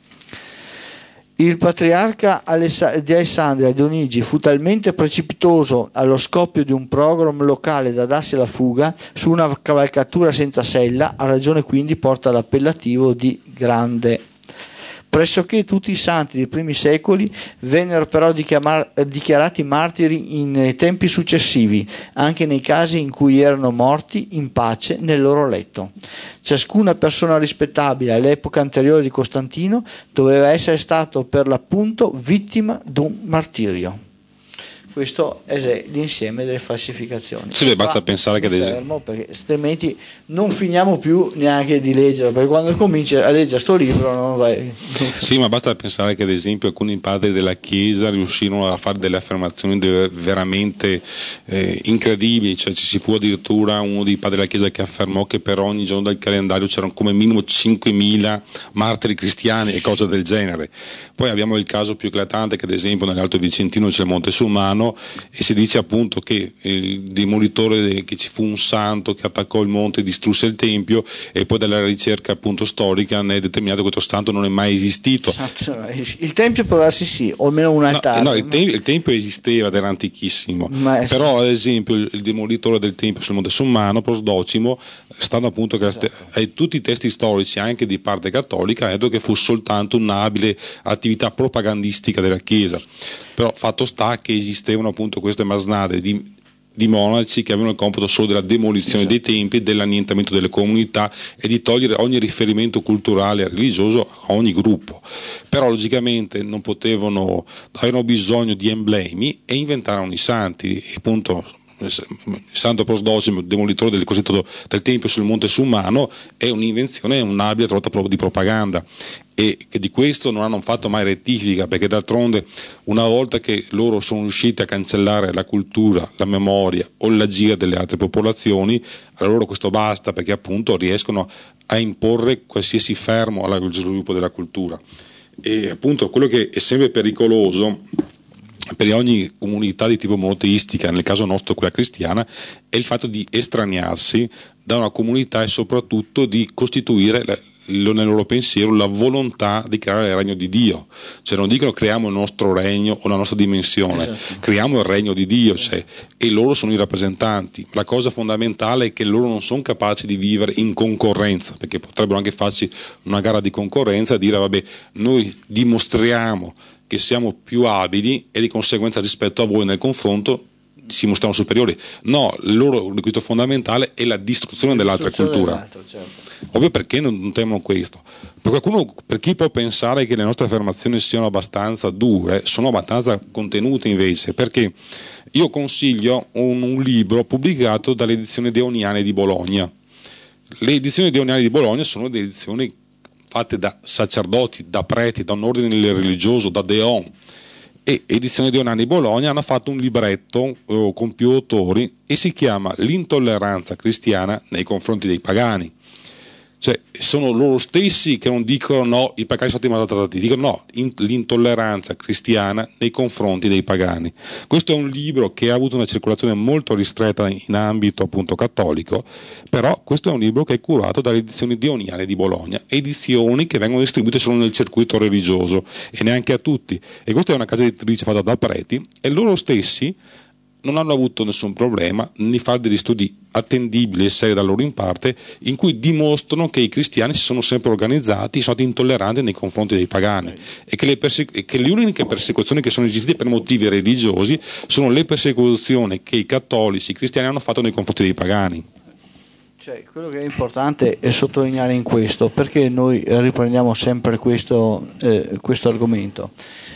Il patriarca di Alessandria, Dionigi, fu talmente precipitoso allo scoppio di un programma locale da darsi alla fuga su una cavalcatura senza sella, a ragione quindi porta l'appellativo di Grande. Pressoché tutti i santi dei primi secoli vennero però dichiarati martiri in tempi successivi, anche nei casi in cui erano morti in pace nel loro letto. Ciascuna persona rispettabile all'epoca anteriore di Costantino doveva essere stato per l'appunto vittima d'un martirio. Questo è l'insieme delle falsificazioni. Sì, basta pensare che perché altrimenti non finiamo più neanche di leggere, perché quando cominci a leggere sto libro non vai. Sì, ma basta pensare che ad esempio alcuni padri della Chiesa riuscirono a fare delle affermazioni veramente incredibili, cioè ci fu addirittura uno dei padri della Chiesa che affermò che per ogni giorno del calendario c'erano come minimo 5.000 martiri cristiani e cose del genere. Poi abbiamo il caso più eclatante che ad esempio nell'Alto Vicentino c'è il Monte Sumano, e si dice appunto che il demolitore, che ci fu un santo che attaccò il monte e distrusse il tempio, e poi dalla ricerca appunto storica ne è determinato che questo santo non è mai esistito. Il tempio può darsi sì, o almeno un altare. No, il tempio esisteva ed era antichissimo, però ad esempio il demolitore del tempio sul Monte Sumano, Prosdocimo, stando appunto che tutti i testi storici anche di parte cattolica ha detto che fu soltanto un'abile attività propagandistica della Chiesa. Però fatto sta che esistevano appunto queste masnade di monaci che avevano il compito solo della demolizione dei templi, dell'annientamento delle comunità e di togliere ogni riferimento culturale e religioso a ogni gruppo. Però logicamente non potevano, avevano bisogno di emblemi e inventarono i santi, e appunto il santo Prosdocimo, demolitore del cosiddetto del tempio sul Monte Sumano, è un'invenzione, un'abile trota di propaganda, e che di questo non hanno fatto mai rettifica, perché d'altronde una volta che loro sono riusciti a cancellare la cultura, la memoria o l'agire delle altre popolazioni, a loro questo basta, perché appunto riescono a imporre qualsiasi fermo allo sviluppo della cultura. E appunto quello che è sempre pericoloso per ogni comunità di tipo monoteistica, nel caso nostro quella cristiana, è il fatto di estraniarsi da una comunità e soprattutto di costituire nel loro pensiero la volontà di creare il regno di Dio. Cioè non dicono creiamo il nostro regno o la nostra dimensione, creiamo il regno di Dio, cioè, e loro sono i rappresentanti. La cosa fondamentale è che loro non sono capaci di vivere in concorrenza, perché potrebbero anche farsi una gara di concorrenza e dire vabbè, noi dimostriamo che siamo più abili e di conseguenza rispetto a voi nel confronto si mostrano superiori. No, il loro requisito fondamentale è la distruzione dell'altra cultura. Ovvio, perché non temono questo? Per chi può pensare che le nostre affermazioni siano abbastanza dure, sono abbastanza contenute invece, perché io consiglio un libro pubblicato dalle edizioni Deoniane di Bologna. Le edizioni Deoniane di Bologna sono delle edizioni fatte da sacerdoti, da preti, da un ordine religioso, da Deon, e Edizioni Deoniane di Bologna hanno fatto un libretto con più autori e si chiama L'intolleranza cristiana nei confronti dei pagani. Cioè sono loro stessi che non dicono no, i pagani sono stati maltrattati, dicono no, l'intolleranza cristiana nei confronti dei pagani. Questo è un libro che ha avuto una circolazione molto ristretta in ambito appunto cattolico, però questo è un libro che è curato dalle edizioni Deoniane di Bologna, edizioni che vengono distribuite solo nel circuito religioso e neanche a tutti, e questa è una casa editrice fatta da preti e loro stessi non hanno avuto nessun problema di fare degli studi attendibili e seri da loro in parte, in cui dimostrano che i cristiani si sono sempre organizzati, sono stati intolleranti nei confronti dei pagani, e che le uniche persecuzioni che sono esistite per motivi religiosi sono le persecuzioni che i cattolici, i cristiani hanno fatto nei confronti dei pagani. Cioè, quello che è importante è sottolineare in questo, perché noi riprendiamo sempre questo argomento,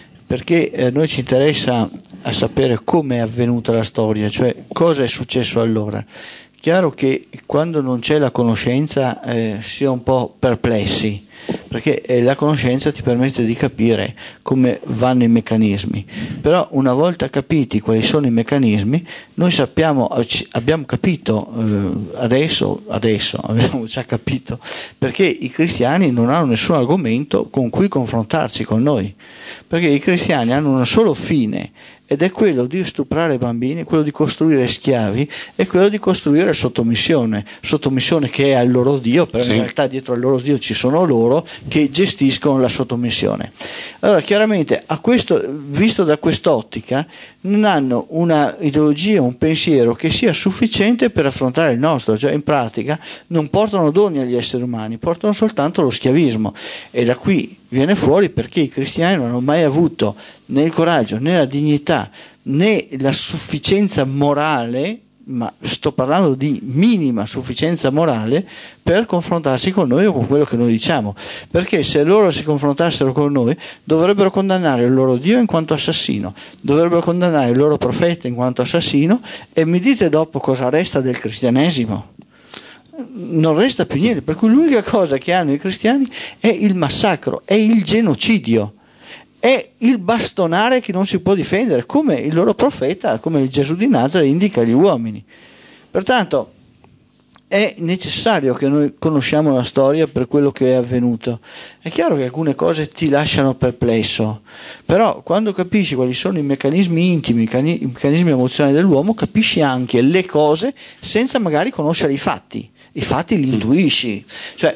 perché noi ci interessa a sapere come è avvenuta la storia, cioè cosa è successo allora. Chiaro che quando non c'è la conoscenza si è un po' perplessi, perché la conoscenza ti permette di capire come vanno i meccanismi, però una volta capiti quali sono i meccanismi, noi abbiamo capito adesso abbiamo già capito perché i cristiani non hanno nessun argomento con cui confrontarsi con noi, perché i cristiani hanno un solo fine, ed è quello di stuprare bambini, quello di costruire schiavi e quello di costruire sottomissione che è al loro Dio, però in realtà dietro al loro Dio ci sono loro che gestiscono la sottomissione. Allora chiaramente visto da quest'ottica non hanno una ideologia, un pensiero che sia sufficiente per affrontare il nostro, cioè in pratica non portano doni agli esseri umani, portano soltanto lo schiavismo, e da qui viene fuori perché i cristiani non hanno mai avuto né il coraggio né la dignità né la sufficienza morale, ma sto parlando di minima sufficienza morale, per confrontarsi con noi o con quello che noi diciamo, perché se loro si confrontassero con noi dovrebbero condannare il loro Dio in quanto assassino, dovrebbero condannare il loro profeta in quanto assassino, e mi dite dopo cosa resta del cristianesimo? Non resta più niente, per cui l'unica cosa che hanno i cristiani è il massacro, è il genocidio, è il bastonare che non si può difendere, come il loro profeta, come il Gesù di Nazareth indica agli uomini. Pertanto è necessario che noi conosciamo la storia per quello che è avvenuto. È chiaro che alcune cose ti lasciano perplesso, però quando capisci quali sono i meccanismi intimi, i meccanismi emozionali dell'uomo, capisci anche le cose senza magari conoscere i fatti li intuisci, cioè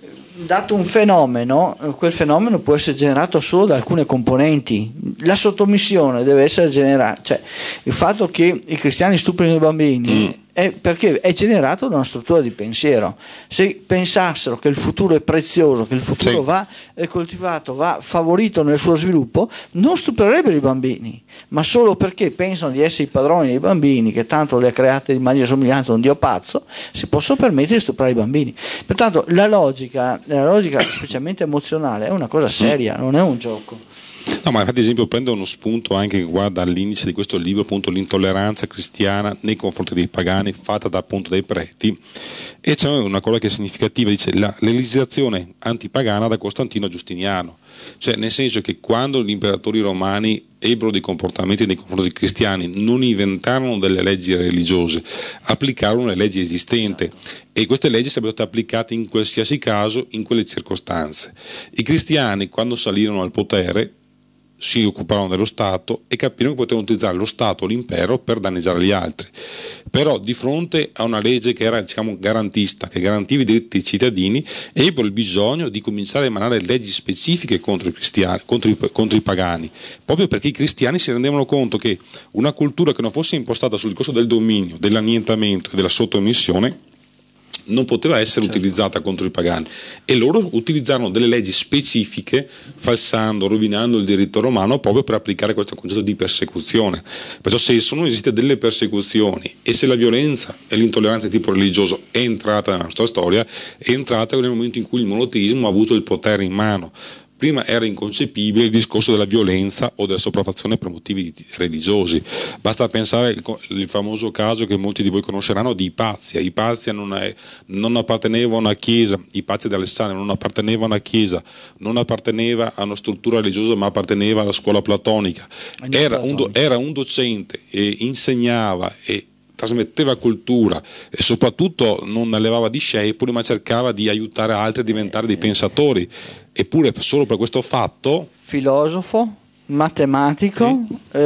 dato un fenomeno, quel fenomeno può essere generato solo da alcune componenti. La sottomissione deve essere generata, cioè il fatto che i cristiani stuprino i bambini è perché è generato da una struttura di pensiero. Se pensassero che il futuro è prezioso, che il futuro va coltivato, va favorito nel suo sviluppo, non stuprirebbero i bambini, ma solo perché pensano di essere i padroni dei bambini, che tanto li ha creati di immagine e somiglianza un dio pazzo, si possono permettere di stuprare i bambini. Pertanto la logica specialmente emozionale è una cosa seria, non è un gioco. No, ma ad esempio prendo uno spunto anche che guarda all'indice di questo libro, appunto l'intolleranza cristiana nei confronti dei pagani fatta da, appunto, dai preti, e c'è una cosa che è significativa, dice la legislazione antipagana da Costantino a Giustiniano, cioè nel senso che quando gli imperatori romani ebbero dei comportamenti nei confronti dei cristiani non inventarono delle leggi religiose, applicarono le leggi esistenti, e queste leggi sarebbero state applicate in qualsiasi caso, in quelle circostanze. I cristiani, quando salirono al potere, si occuparono dello Stato e capirono che potevano utilizzare lo Stato, l'impero, per danneggiare gli altri. Però di fronte a una legge che era, diciamo, garantista, che garantiva i diritti dei cittadini, ebbero il bisogno di cominciare a emanare leggi specifiche contro i cristiani, contro i pagani, proprio perché i cristiani si rendevano conto che una cultura che non fosse impostata sul discorso del dominio, dell'annientamento e della sottomissione non poteva essere utilizzata contro i pagani, e loro utilizzarono delle leggi specifiche, falsando, rovinando il diritto romano, proprio per applicare questo concetto di persecuzione. Perciò se sono esiste delle persecuzioni e se la violenza e l'intolleranza di tipo religioso è entrata nella nostra storia, è entrata nel momento in cui il monoteismo ha avuto il potere in mano. Prima era inconcepibile il discorso della violenza o della sopraffazione per motivi religiosi. Basta pensare il famoso caso che molti di voi conosceranno di Ipazia. Ipazia non apparteneva a una chiesa, Ipazia di Alessandria non apparteneva a una chiesa, non apparteneva a una struttura religiosa, ma apparteneva alla scuola platonica. Era un docente e insegnava e trasmetteva cultura e soprattutto non allevava discepoli, ma cercava di aiutare altri a diventare dei pensatori. Eppure solo per questo fatto, filosofo, matematico,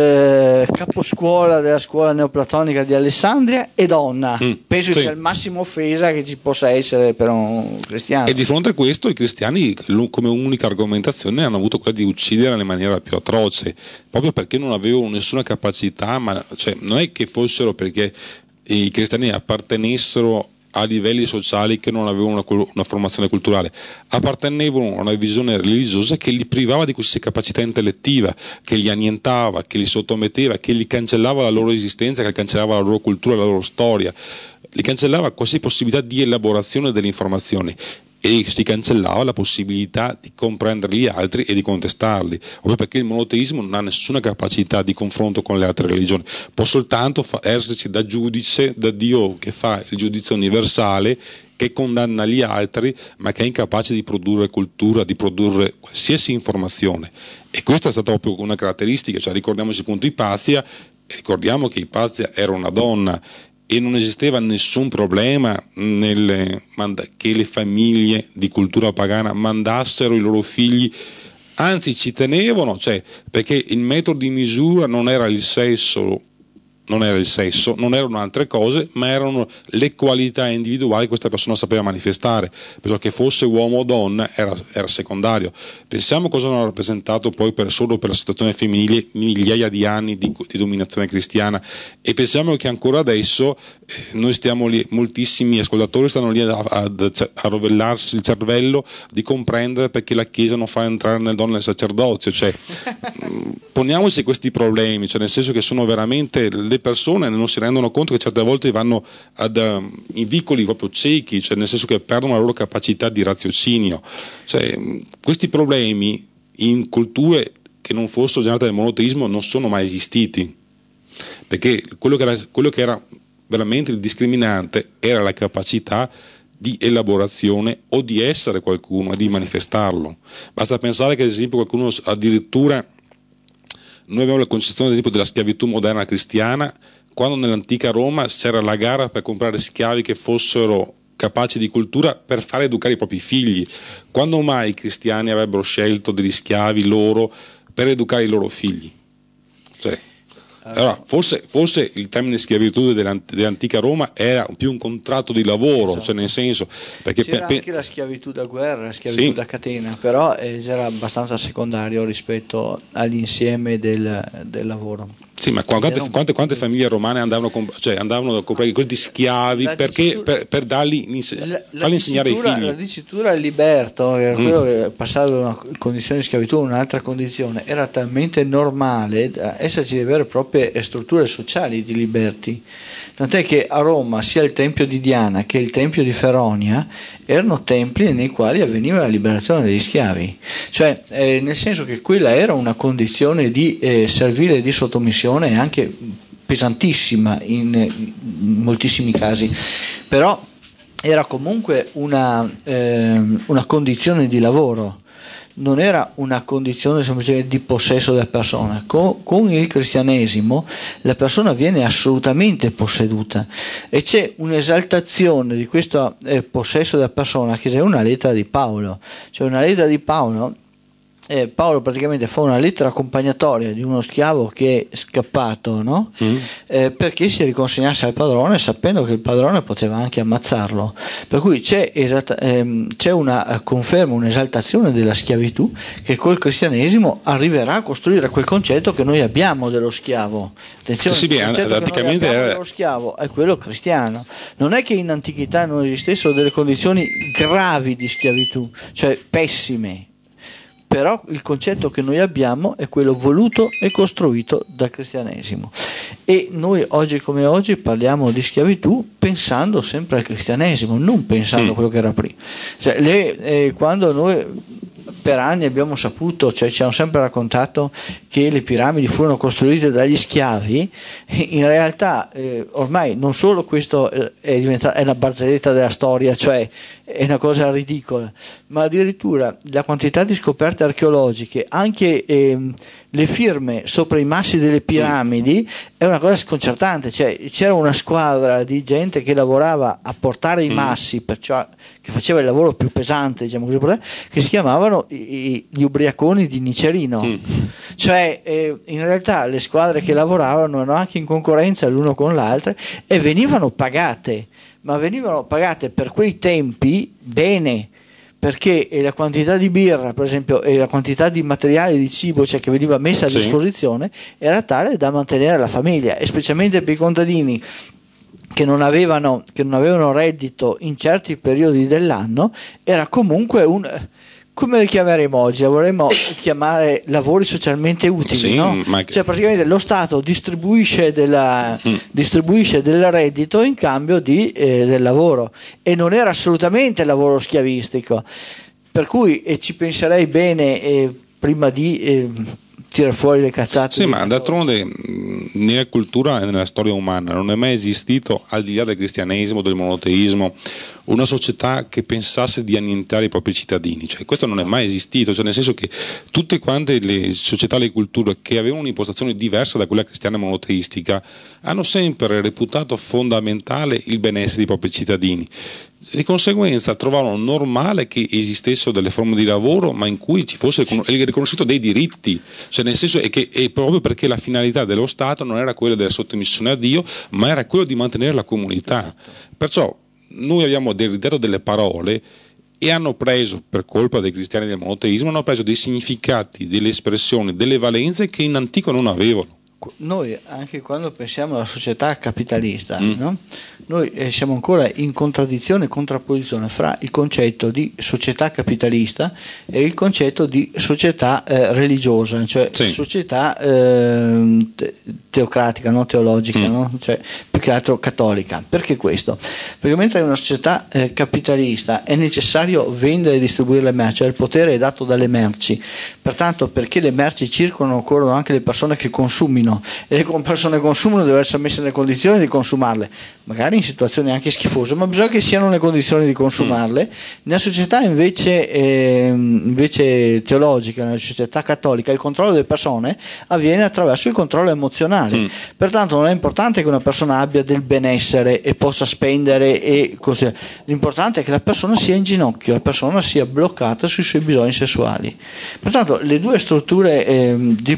caposcuola della scuola neoplatonica di Alessandria e donna, penso sia il massimo offesa che ci possa essere per un cristiano. E di fronte a questo i cristiani come unica argomentazione hanno avuto quella di uccidere nella maniera più atroce, proprio perché non avevano nessuna capacità, ma cioè, non è che fossero perché i cristiani appartenessero a livelli sociali che non avevano una formazione culturale, appartenevano a una visione religiosa che li privava di questa capacità intellettiva, che li annientava, che li sottometteva, che li cancellava la loro esistenza, che cancellava la loro cultura, la loro storia, li cancellava qualsiasi possibilità di elaborazione delle informazioni. e si cancellava la possibilità di comprendere gli altri e di contestarli, proprio perché il monoteismo non ha nessuna capacità di confronto con le altre religioni, può soltanto esserci da giudice, da Dio che fa il giudizio universale, che condanna gli altri, ma che è incapace di produrre cultura, di produrre qualsiasi informazione. E questa è stata proprio una caratteristica, cioè ricordiamoci appunto Ipazia, ricordiamo che Ipazia era una donna e non esisteva nessun problema che le famiglie di cultura pagana mandassero i loro figli, anzi ci tenevano, cioè, perché il metodo di misura non era il sesso, non erano altre cose, ma erano le qualità individuali che questa persona sapeva manifestare, perciò che fosse uomo o donna era secondario. Pensiamo cosa hanno rappresentato poi solo per la situazione femminile migliaia di anni di dominazione cristiana, e pensiamo che ancora adesso noi stiamo lì, moltissimi ascoltatori stanno lì a rovellarsi il cervello di comprendere perché la Chiesa non fa entrare nelle donne nel sacerdozio, cioè poniamoci questi problemi, cioè nel senso che sono veramente, le persone non si rendono conto che certe volte vanno in vicoli proprio ciechi, cioè nel senso che perdono la loro capacità di raziocinio, cioè questi problemi in culture che non fossero generate dal monoteismo non sono mai esistiti, perché quello che era veramente il discriminante era la capacità di elaborazione o di essere qualcuno e di manifestarlo. Basta pensare che ad esempio qualcuno addirittura, noi abbiamo la concezione ad esempio della schiavitù moderna cristiana, quando nell'antica Roma c'era la gara per comprare schiavi che fossero capaci di cultura per fare educare i propri figli. Quando mai i cristiani avrebbero scelto degli schiavi loro per educare i loro figli? Cioè, allora, forse il termine schiavitù dell'antica Roma era più un contratto di lavoro, esatto. Cioè nel senso, perché c'era anche la schiavitù da guerra, la schiavitù da catena, però era abbastanza secondario rispetto all'insieme del lavoro. Sì, ma quante famiglie romane andavano a comprare questi schiavi perché per farli insegnare ai figli? La dicitura liberto, che era quello che passava da una condizione di schiavitù a un'altra condizione, era talmente normale da esserci delle vere e proprie strutture sociali di liberti. Tant'è che a Roma sia il Tempio di Diana che il Tempio di Feronia erano templi nei quali avveniva la liberazione degli schiavi, cioè nel senso che quella era una condizione di servile di sottomissione anche pesantissima in moltissimi casi, però era comunque una condizione di lavoro, non era una condizione semplicemente di possesso della persona. Con il cristianesimo la persona viene assolutamente posseduta e c'è un'esaltazione di questo possesso della persona, che è una lettera di Paolo, cioè una lettera di Paolo. Paolo praticamente fa una lettera accompagnatoria di uno schiavo che è scappato, no? Perché si riconsegnasse al padrone, sapendo che il padrone poteva anche ammazzarlo, per cui c'è una conferma, un'esaltazione della schiavitù che col cristianesimo arriverà a costruire quel concetto che noi abbiamo dello schiavo. Attenzione, il concetto che noi abbiamo dello schiavo è quello cristiano. Non è che in antichità non esistessero delle condizioni gravi di schiavitù, cioè pessime, però il concetto che noi abbiamo è quello voluto e costruito dal cristianesimo, e noi oggi come oggi parliamo di schiavitù pensando sempre al cristianesimo, non pensando a quello che era prima. Cioè, quando noi per anni abbiamo saputo, cioè ci hanno sempre raccontato che le piramidi furono costruite dagli schiavi, in realtà ormai non solo questo è una barzelletta della storia, cioè è una cosa ridicola, ma addirittura la quantità di scoperte archeologiche, anche le firme sopra i massi delle piramidi, è una cosa sconcertante. Cioè c'era una squadra di gente che lavorava a portare i massi, perciò che faceva il lavoro più pesante, diciamo così, che si chiamavano gli ubriaconi di Nicerino. Cioè in realtà le squadre che lavoravano erano anche in concorrenza l'uno con l'altra e venivano pagate, ma venivano pagate per quei tempi bene, perché la quantità di birra, per esempio, e la quantità di materiale di cibo, cioè che veniva messa a disposizione, era tale da mantenere la famiglia, e specialmente per i contadini che non avevano reddito in certi periodi dell'anno, era comunque come le chiameremo oggi? La vorremmo chiamare lavori socialmente utili, Sì, no? Cioè praticamente lo Stato distribuisce del reddito in cambio del lavoro, e non era assolutamente lavoro schiavistico, per cui ci penserei bene prima di tirar fuori le cazzate. Sì, ma d'altronde nella cultura e nella storia umana non è mai esistito, al di là del cristianesimo, del monoteismo, una società che pensasse di annientare i propri cittadini. Cioè, questo non è mai esistito, cioè, nel senso che tutte quante le società, le culture che avevano un'impostazione diversa da quella cristiana monoteistica hanno sempre reputato fondamentale il benessere dei propri cittadini. Di conseguenza trovavano normale che esistessero delle forme di lavoro, ma in cui ci fosse riconosciuto dei diritti, cioè nel senso è proprio perché la finalità dello Stato non era quella della sottomissione a Dio, ma era quello di mantenere la comunità. Perciò noi abbiamo deridetto delle parole, e hanno preso, per colpa dei cristiani del monoteismo, hanno preso dei significati, delle espressioni, delle valenze che in antico non avevano. Noi anche quando pensiamo alla società capitalista, no? Noi siamo ancora in contrapposizione fra il concetto di società capitalista e il concetto di società religiosa, cioè Sì. società teocratica, no? Teologica, no? Cioè più che altro cattolica. Perché questo? Perché mentre in una società capitalista è necessario vendere e distribuire le merci, cioè il potere è dato dalle merci, pertanto perché le merci circolano occorrono anche le persone che consumino, e le persone che consumano devono essere messe nelle condizioni di consumarle, magari in situazioni anche schifose, ma bisogna che siano nelle condizioni di consumarle. Nella società invece teologica, nella società cattolica, il controllo delle persone avviene attraverso il controllo emozionale, pertanto non è importante che una persona abbia del benessere e possa spendere e così, l'importante è che la persona sia in ginocchio, la persona sia bloccata sui suoi bisogni sessuali. Pertanto le due strutture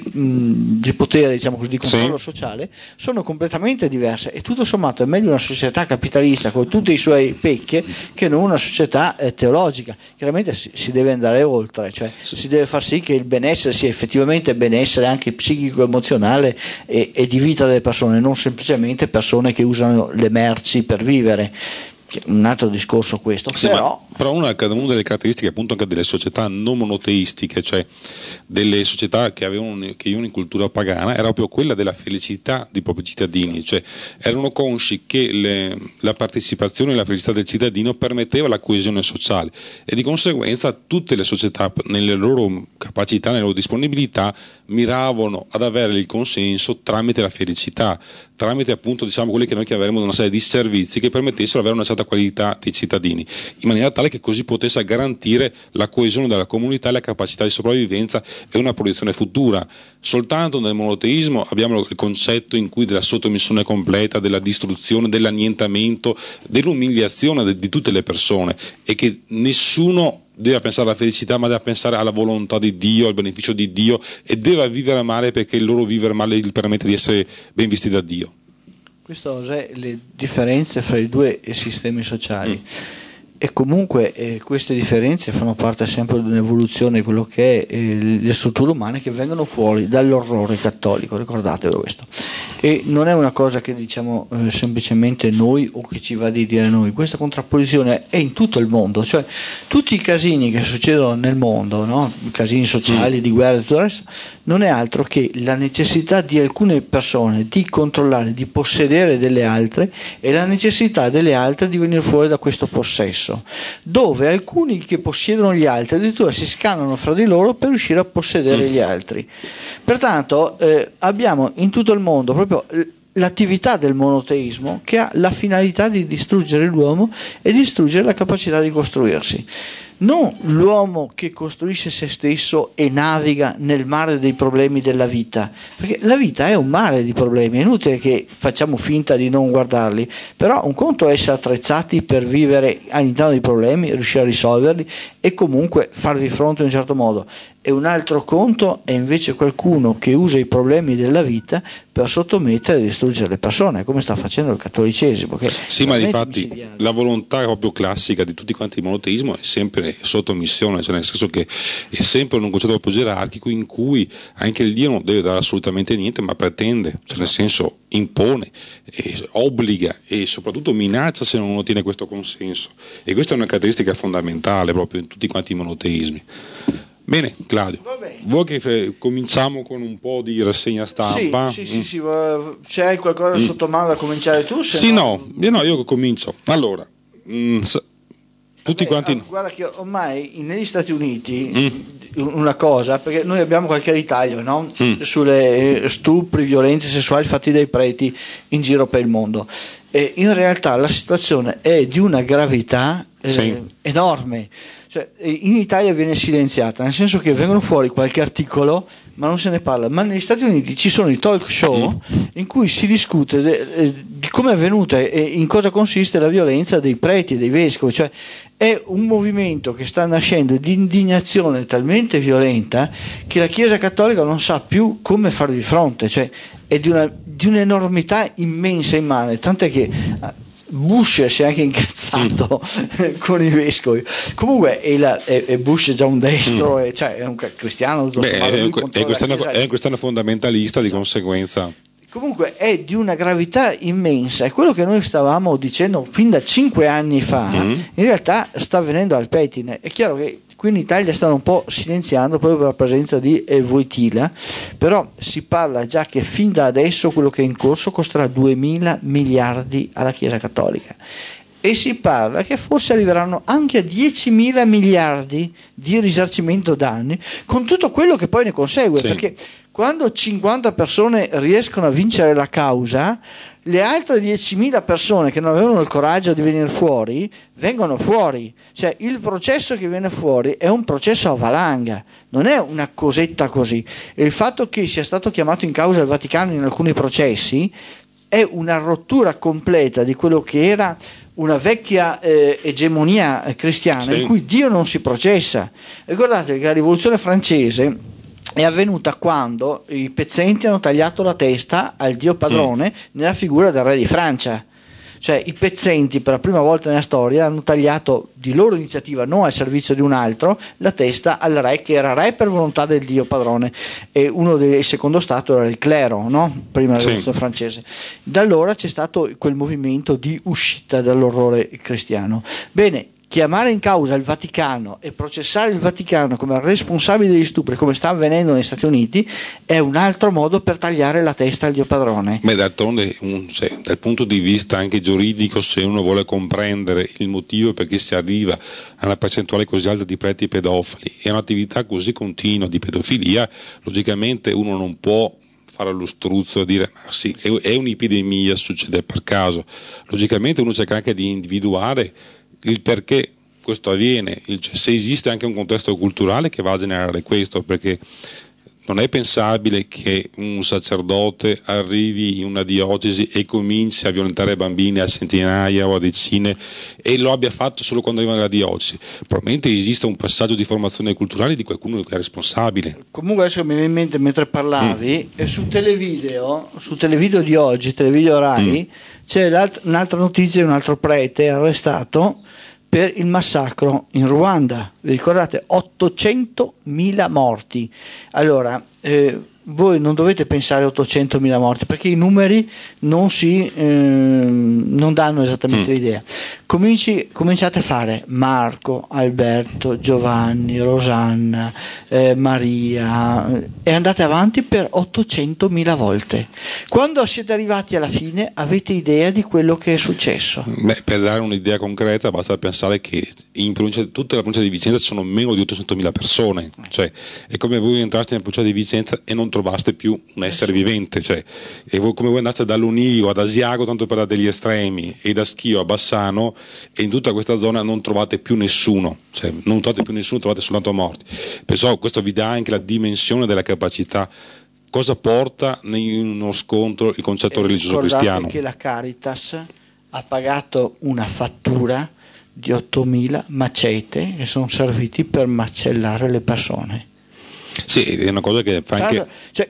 di potere, diciamo così, di controllo sociale sono completamente diverse, e tutto sommato è meglio una società capitalista con tutte i suoi pecche che non una società teologica. Chiaramente si deve andare oltre, cioè si deve far sì che il benessere sia effettivamente benessere anche psichico, emozionale e di vita delle persone, non semplicemente persone che usano le merci per vivere. Un altro discorso questo, sì, però una delle caratteristiche appunto anche delle società non monoteistiche, cioè delle società che avevano in cultura pagana, era proprio quella della felicità dei propri cittadini, cioè erano consci che la partecipazione e la felicità del cittadino permetteva la coesione sociale, e di conseguenza tutte le società nelle loro capacità, nelle loro disponibilità miravano ad avere il consenso tramite la felicità, tramite appunto diciamo quelli che noi chiameremo una serie di servizi che permettessero di avere una certa qualità dei cittadini, in maniera tale che così potesse garantire la coesione della comunità e la capacità di sopravvivenza e una proiezione futura. Soltanto nel monoteismo abbiamo il concetto in cui della sottomissione completa, della distruzione, dell'annientamento, dell'umiliazione di tutte le persone, e che nessuno deve pensare alla felicità, ma deve pensare alla volontà di Dio, al beneficio di Dio, e deve vivere male perché il loro vivere male gli permette di essere ben visti da Dio. Queste sono le differenze fra i due sistemi sociali. E comunque queste differenze fanno parte sempre di un'evoluzione di quello che è le strutture umane che vengono fuori dall'orrore cattolico, ricordatevelo questo. E non è una cosa che diciamo semplicemente noi o che ci va di dire noi, questa contrapposizione è in tutto il mondo, cioè tutti i casini che succedono nel mondo, no? Casini sociali, di guerra e tutto il resto, non è altro che la necessità di alcune persone di controllare, di possedere delle altre, e la necessità delle altre di venire fuori da questo possesso, dove alcuni che possiedono gli altri addirittura si scannano fra di loro per riuscire a possedere gli altri. Pertanto abbiamo in tutto il mondo proprio l'attività del monoteismo che ha la finalità di distruggere l'uomo e distruggere la capacità di costruirsi. Non l'uomo che costruisce se stesso e naviga nel mare dei problemi della vita, perché la vita è un mare di problemi, è inutile che facciamo finta di non guardarli, però un conto è essere attrezzati per vivere all'interno dei problemi, riuscire a risolverli e comunque farvi fronte in un certo modo, e un altro conto è invece qualcuno che usa i problemi della vita per sottomettere e distruggere le persone, come sta facendo il cattolicesimo. Che sì, ma infatti la volontà proprio classica di tutti quanti il monoteismo è sempre sottomissione, cioè nel senso che è sempre un concetto proprio gerarchico in cui anche il Dio non deve dare assolutamente niente, ma pretende, cioè nel senso impone, obbliga e soprattutto minaccia se non ottiene questo consenso. E questa è una caratteristica fondamentale proprio in tutti quanti i monoteismi. Bene, Claudio, vuoi che cominciamo con un po' di rassegna stampa? Sì. Se hai qualcosa sotto mano da cominciare tu? Io comincio. Allora, tutti quanti... Guarda che ormai negli Stati Uniti una cosa, perché noi abbiamo qualche ritaglio, no? Sulle stupri, violenze sessuali fatti dai preti in giro per il mondo. E in realtà la situazione è di una gravità enorme. Cioè, in Italia viene silenziata, nel senso che vengono fuori qualche articolo ma non se ne parla, ma negli Stati Uniti ci sono i talk show in cui si discute di come è avvenuta e in cosa consiste la violenza dei preti e dei vescovi. Cioè, è un movimento che sta nascendo di indignazione talmente violenta che la Chiesa Cattolica non sa più come farvi fronte, cioè è di un'enormità immensa e immane, tant'è che Bush si è anche incazzato con i vescovi. Comunque Bush è già un destro, cioè è un cristiano. È questione fondamentalista, di conseguenza. Comunque è di una gravità immensa, e quello che noi stavamo dicendo fin da 5 anni fa in realtà sta venendo al pettine. È chiaro che qui in Italia stanno un po' silenziando proprio per la presenza di Wojtyla, però si parla già che fin da adesso quello che è in corso costerà 2.000 miliardi alla Chiesa Cattolica, e si parla che forse arriveranno anche a 10.000 miliardi di risarcimento danni, con tutto quello che poi ne consegue, perché quando 50 persone riescono a vincere la causa, le altre 10.000 persone che non avevano il coraggio di venire fuori vengono fuori. Cioè il processo che viene fuori è un processo a valanga, non è una cosetta così. E il fatto che sia stato chiamato in causa il Vaticano in alcuni processi è una rottura completa di quello che era una vecchia egemonia cristiana in cui Dio non si processa. Ricordate che la rivoluzione francese è avvenuta quando i pezzenti hanno tagliato la testa al dio padrone nella figura del re di Francia. Cioè i pezzenti per la prima volta nella storia hanno tagliato di loro iniziativa, non al servizio di un altro, la testa al re, che era re per volontà del dio padrone, e il secondo stato era il clero, no? Prima della rivoluzione francese. Da allora c'è stato quel movimento di uscita dall'orrore cristiano. Bene, chiamare in causa il Vaticano e processare il Vaticano come responsabile degli stupri, come sta avvenendo negli Stati Uniti, è un altro modo per tagliare la testa al dio padrone. D'altronde, dal punto di vista anche giuridico, se uno vuole comprendere il motivo perché si arriva a una percentuale così alta di preti pedofili e a un'attività così continua di pedofilia, logicamente uno non può fare lo struzzo e dire ma sì, è un'epidemia, succede per caso. Logicamente uno cerca anche di individuare il perché questo avviene, se esiste anche un contesto culturale che va a generare questo, perché non è pensabile che un sacerdote arrivi in una diocesi e cominci a violentare bambini a centinaia o a decine e lo abbia fatto solo quando arriva nella diocesi. Probabilmente esiste un passaggio di formazione culturale di qualcuno che è responsabile. Comunque adesso mi viene in mente mentre parlavi, su Televideo di oggi, Televideo Rai, c'è un'altra notizia di un altro prete arrestato per il massacro in Ruanda. Vi ricordate? 800.000 morti. Allora, voi non dovete pensare a 800.000 morti, perché i numeri non danno esattamente l'idea. Cominciate a fare Marco, Alberto, Giovanni, Rosanna, Maria, e andate avanti per 800.000 volte. Quando siete arrivati alla fine avete idea di quello che è successo? Per dare un'idea concreta basta pensare che in tutta la provincia di Vicenza ci sono meno di 800.000 persone, cioè è come voi entraste nella provincia di Vicenza e non trovaste più un essere vivente, cioè è come voi andaste dall'Unio ad Asiago, tanto per dare degli estremi, e da Schio a Bassano, e in tutta questa zona non trovate più nessuno, cioè non trovate più nessuno, trovate soltanto morti. Perciò questo vi dà anche la dimensione della capacità. Cosa porta in uno scontro il concetto religioso cristiano? Che la Caritas ha pagato una fattura di 8.000 macete che sono serviti per macellare le persone. Sì, è una cosa che fa anche...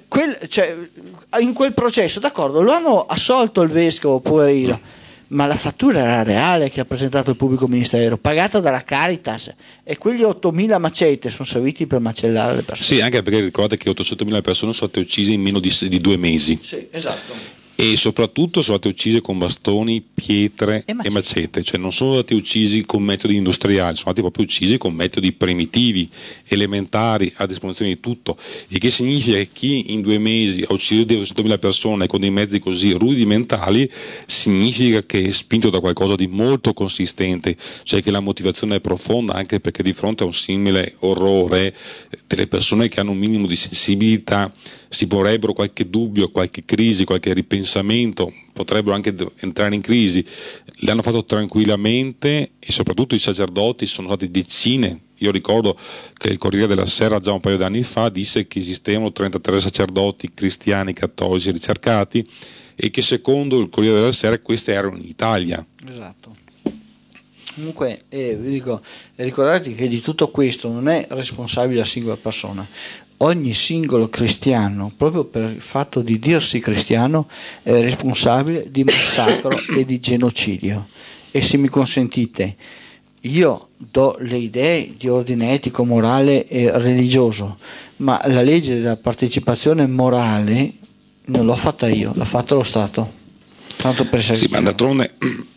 In quel processo, d'accordo, lo hanno assolto il vescovo, poverino, ma la fattura era reale che ha presentato il pubblico ministero, pagata dalla Caritas, e quegli 8.000 macete sono serviti per macellare le persone. Sì, anche perché ricordate che 800.000 persone sono state uccise in meno di 2 mesi. Sì, esatto. E soprattutto sono state uccise con bastoni, pietre e macete, cioè non sono stati uccisi con metodi industriali, sono stati proprio uccisi con metodi primitivi, elementari, a disposizione di tutto, il che significa che chi in 2 mesi ha ucciso 200.000 persone con dei mezzi così rudimentali significa che è spinto da qualcosa di molto consistente, cioè che la motivazione è profonda, anche perché di fronte a un simile orrore delle persone che hanno un minimo di sensibilità si porrebbero qualche dubbio, qualche crisi, qualche ripensamento, potrebbero anche entrare in crisi. L'hanno fatto tranquillamente, e soprattutto i sacerdoti sono stati decine. Io ricordo che il Corriere della Sera già un paio di anni fa disse che esistevano 33 sacerdoti cristiani cattolici ricercati, e che secondo il Corriere della Sera questi erano in Italia. Esatto. Comunque vi dico, ricordate che di tutto questo non è responsabile la singola persona. Ogni singolo cristiano, proprio per il fatto di dirsi cristiano, è responsabile di massacro e di genocidio. E se mi consentite, io do le idee di ordine etico, morale e religioso, ma la legge della partecipazione morale non l'ho fatta io, l'ha fatto lo Stato. Tanto per essere sì, ma d'altronde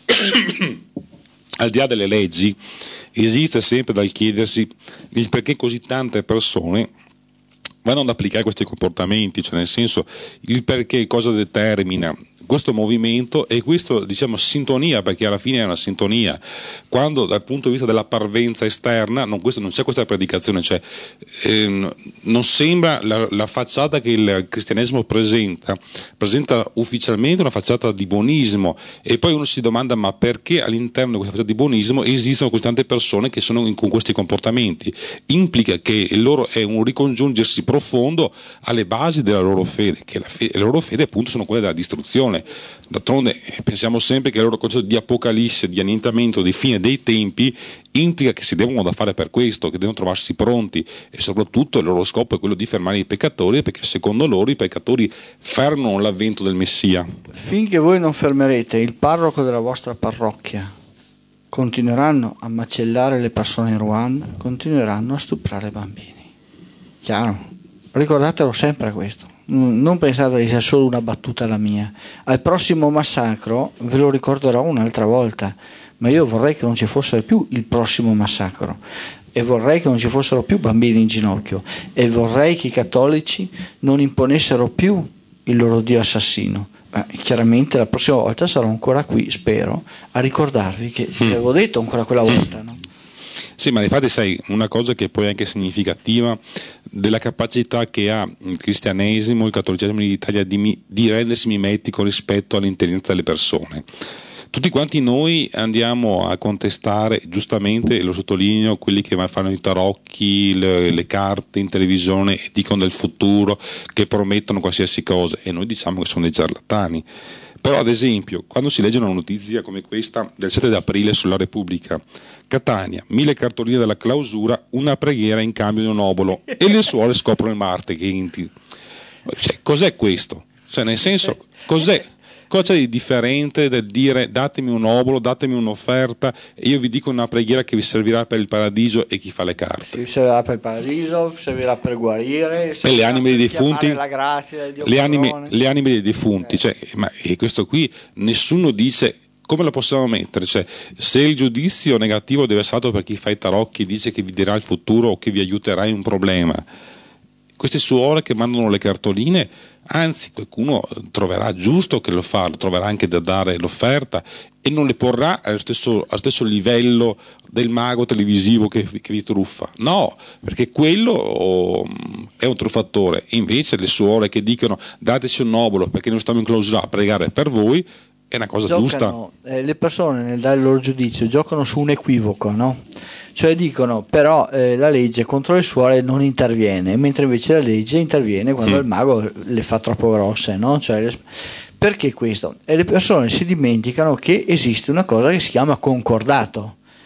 al di là delle leggi esiste sempre dal chiedersi il perché così tante persone vanno ad applicare questi comportamenti, cioè nel senso il perché, cosa determina questo movimento e questo, diciamo, sintonia, perché alla fine è una sintonia. Quando dal punto di vista della parvenza esterna non c'è questa predicazione, cioè non sembra la facciata che il cristianesimo presenta ufficialmente una facciata di buonismo, e poi uno si domanda ma perché all'interno di questa facciata di buonismo esistono così tante persone che sono con questi comportamenti. Implica che il loro è un ricongiungersi profondo alle basi della loro fede, che la loro fede appunto sono quelle della distruzione. D'altronde pensiamo sempre che il loro concetto di apocalisse, di annientamento, di fine dei tempi implica che si devono da fare per questo, che devono trovarsi pronti, e soprattutto il loro scopo è quello di fermare i peccatori, perché secondo loro i peccatori fermano l'avvento del Messia. Finché voi non fermerete il parroco della vostra parrocchia, continueranno a macellare le persone in Ruanda, continueranno a stuprare bambini. Chiaro? Ricordatelo sempre questo. Non pensate che sia solo una battuta la mia. Al prossimo massacro ve lo ricorderò un'altra volta, ma io vorrei che non ci fosse più il prossimo massacro, e vorrei che non ci fossero più bambini in ginocchio, e vorrei che i cattolici non imponessero più il loro Dio assassino. Chiaramente la prossima volta sarò ancora qui, spero, a ricordarvi che vi avevo detto ancora quella volta, no? Sì, ma infatti sai, una cosa che poi è anche significativa della capacità che ha il cristianesimo, il cattolicesimo in Italia di rendersi mimetico rispetto all'intelligenza delle persone. Tutti quanti noi andiamo a contestare, giustamente, e lo sottolineo, quelli che fanno i tarocchi, le carte in televisione e dicono del futuro, che promettono qualsiasi cosa, e noi diciamo che sono dei ciarlatani. Però ad esempio, quando si legge una notizia come questa del 7 aprile sulla Repubblica, Catania, 1000 cartoline dalla clausura, una preghiera in cambio di un obolo, e le suore scoprono il marketing. Cioè, cos'è questo? Cioè, nel senso, cos'è? Cosa c'è di differente del dire datemi un obolo, datemi un'offerta e io vi dico una preghiera che vi servirà per il paradiso, e chi fa le carte? Sì, servirà per il paradiso, servirà per guarire, e le anime dei defunti, la grazia di Dio, le anime dei defunti, cioè, e questo qui nessuno dice. Come lo possiamo mettere? Cioè, se il giudizio negativo deve essere stato per chi fa i tarocchi, dice che vi dirà il futuro o che vi aiuterà in un problema, queste suore che mandano le cartoline, anzi qualcuno troverà giusto che lo fa, troverà anche da dare l'offerta e non le porrà allo stesso livello del mago televisivo che vi truffa. No, perché quello è un truffatore. Invece le suore che dicono dateci un obolo perché noi stiamo in clausura a pregare per voi, è una cosa giusta. Le persone nel dare il loro giudizio giocano su un equivoco, no? Cioè dicono però la legge contro le suore non interviene, mentre invece la legge interviene quando il mago le fa troppo grosse, no? Cioè, perché questo? E le persone si dimenticano che esiste una cosa che si chiama concordato,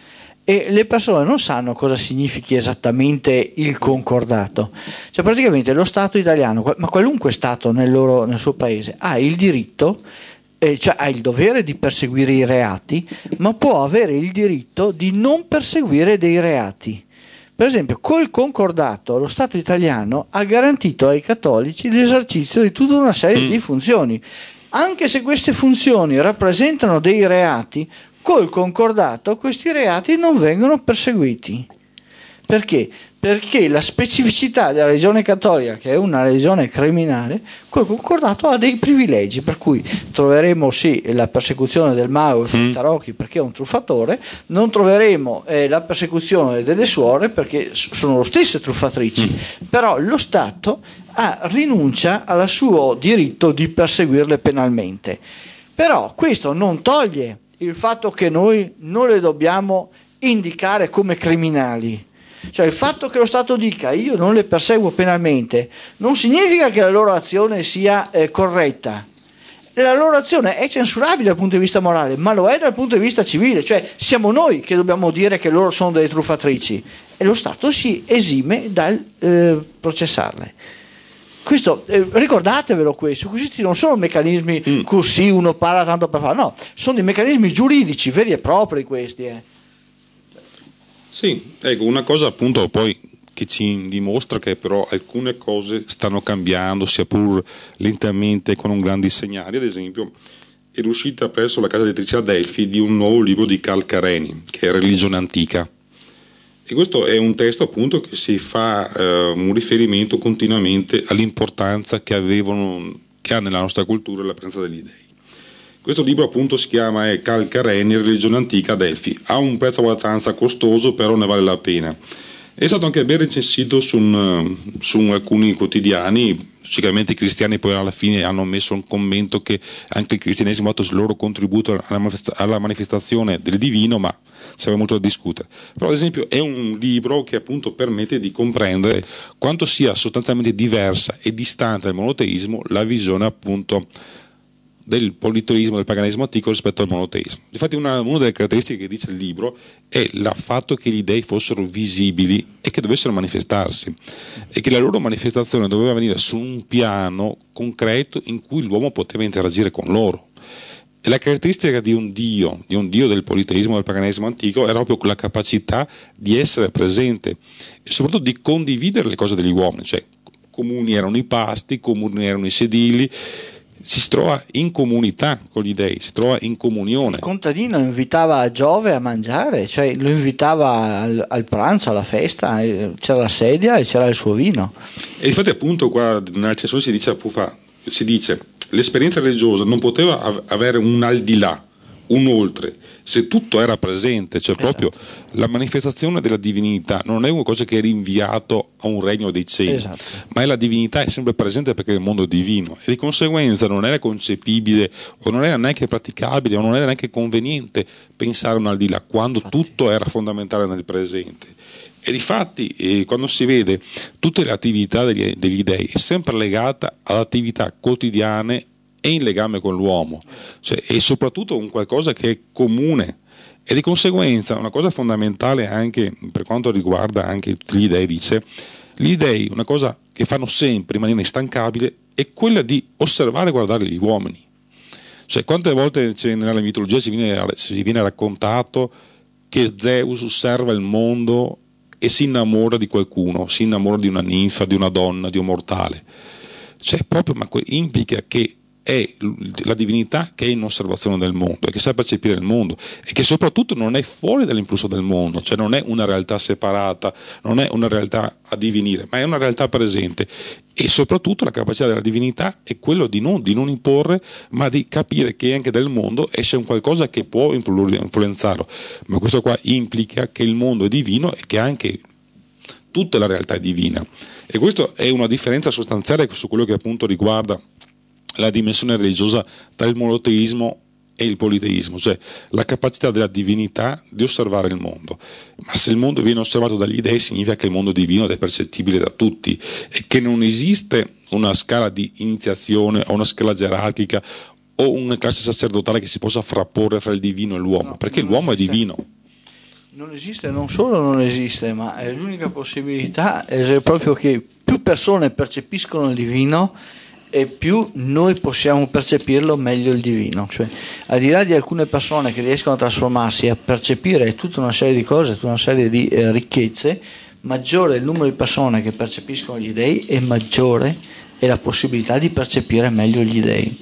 e le persone non sanno cosa significhi esattamente il concordato. Cioè praticamente lo Stato italiano, ma qualunque Stato nel suo paese, ha il diritto, cioè ha il dovere di perseguire i reati, ma può avere il diritto di non perseguire dei reati. Per esempio, col concordato lo Stato italiano ha garantito ai cattolici l'esercizio di tutta una serie di funzioni, anche se queste funzioni rappresentano dei reati. Col concordato questi reati non vengono perseguiti. Perché? Perché la specificità della religione cattolica, che è una religione criminale, col concordato ha dei privilegi, per cui troveremo sì la persecuzione del mago sui tarocchi perché è un truffatore, non troveremo la persecuzione delle suore perché sono lo stesso truffatrici, però lo Stato rinuncia al suo diritto di perseguirle penalmente. Però questo non toglie il fatto che noi non le dobbiamo indicare come criminali. Cioè il fatto che lo Stato dica io non le perseguo penalmente non significa che la loro azione sia corretta. La loro azione è censurabile dal punto di vista morale, ma lo è dal punto di vista civile, cioè siamo noi che dobbiamo dire che loro sono delle truffatrici e lo Stato si esime dal processarle. Questo, ricordatevelo, questi non sono meccanismi così uno parla tanto per fare, no, sono dei meccanismi giuridici veri e propri questi. Sì, ecco, una cosa appunto poi che ci dimostra che però alcune cose stanno cambiando, sia pur lentamente, con un grandi segnali. Ad esempio è l'uscita presso la casa editrice Adelphi di un nuovo libro di Carl Careni, che è Religione antica. E questo è un testo appunto che si fa un riferimento continuamente all'importanza che ha nella nostra cultura la presenza degli dei. Questo libro appunto si chiama Carl Careni, Religione antica ad Adelphi. Ha un prezzo abbastanza costoso, però ne vale la pena. È stato anche ben recensito su alcuni quotidiani. Sicuramente i cristiani poi alla fine hanno messo un commento che anche il cristianesimo ha dato il loro contributo alla manifestazione del divino, ma serve molto da discutere. Però ad esempio è un libro che appunto permette di comprendere quanto sia sostanzialmente diversa e distante dal monoteismo la visione appunto del politeismo, del paganesimo antico rispetto al monoteismo. Infatti una delle caratteristiche che dice il libro è il fatto che gli dei fossero visibili e che dovessero manifestarsi e che la loro manifestazione doveva venire su un piano concreto in cui l'uomo poteva interagire con loro. E la caratteristica di un dio del politeismo, del paganesimo antico, era proprio la capacità di essere presente e soprattutto di condividere le cose degli uomini, cioè comuni erano i pasti, comuni erano i sedili. Si trova in comunità con gli dei, si trova in comunione. Il contadino invitava Giove a mangiare, cioè lo invitava al pranzo, alla festa, c'era la sedia e c'era il suo vino. E infatti appunto qua nella recensione si dice l'esperienza religiosa non poteva avere un al di là, un oltre, se tutto era presente, cioè proprio la manifestazione della divinità non è una cosa che è rinviato a un regno dei cieli, ma la divinità è sempre presente perché il mondo è divino e di conseguenza non era concepibile o non era neanche praticabile o non era neanche conveniente pensare un al di là quando tutto era fondamentale nel presente. E difatti quando si vede tutte le attività degli dei è sempre legata ad attività quotidiane e in legame con l'uomo, cioè, e soprattutto un qualcosa che è comune e di conseguenza una cosa fondamentale anche per quanto riguarda anche tutti gli dei, dice gli dei una cosa che fanno sempre in maniera instancabile è quella di osservare e guardare gli uomini. Cioè quante volte nella mitologia si viene raccontato che Zeus osserva il mondo e si innamora di qualcuno, si innamora di una ninfa, di una donna, di un mortale, cioè proprio ma implica che è la divinità che è in osservazione del mondo e che sa percepire il mondo e che soprattutto non è fuori dall'influsso del mondo, cioè non è una realtà separata, non è una realtà a divenire, ma è una realtà presente e soprattutto la capacità della divinità è quello di non imporre, ma di capire che anche del mondo esce un qualcosa che può influenzarlo, ma questo qua implica che il mondo è divino e che anche tutta la realtà è divina e questo è una differenza sostanziale su quello che appunto riguarda la dimensione religiosa tra il monoteismo e il politeismo, cioè la capacità della divinità di osservare il mondo. Ma se il mondo viene osservato dagli dei significa che il mondo divino è percettibile da tutti e che non esiste una scala di iniziazione o una scala gerarchica o una classe sacerdotale che si possa frapporre fra il divino e l'uomo, perché l'uomo è divino. Non esiste, non solo non esiste, ma è l'unica possibilità è proprio che più persone percepiscono il divino e più noi possiamo percepirlo meglio il divino. Cioè, al di là di alcune persone che riescono a trasformarsi, a percepire tutta una serie di cose, tutta una serie di ricchezze, maggiore è il numero di persone che percepiscono gli dei e maggiore è la possibilità di percepire meglio gli dei.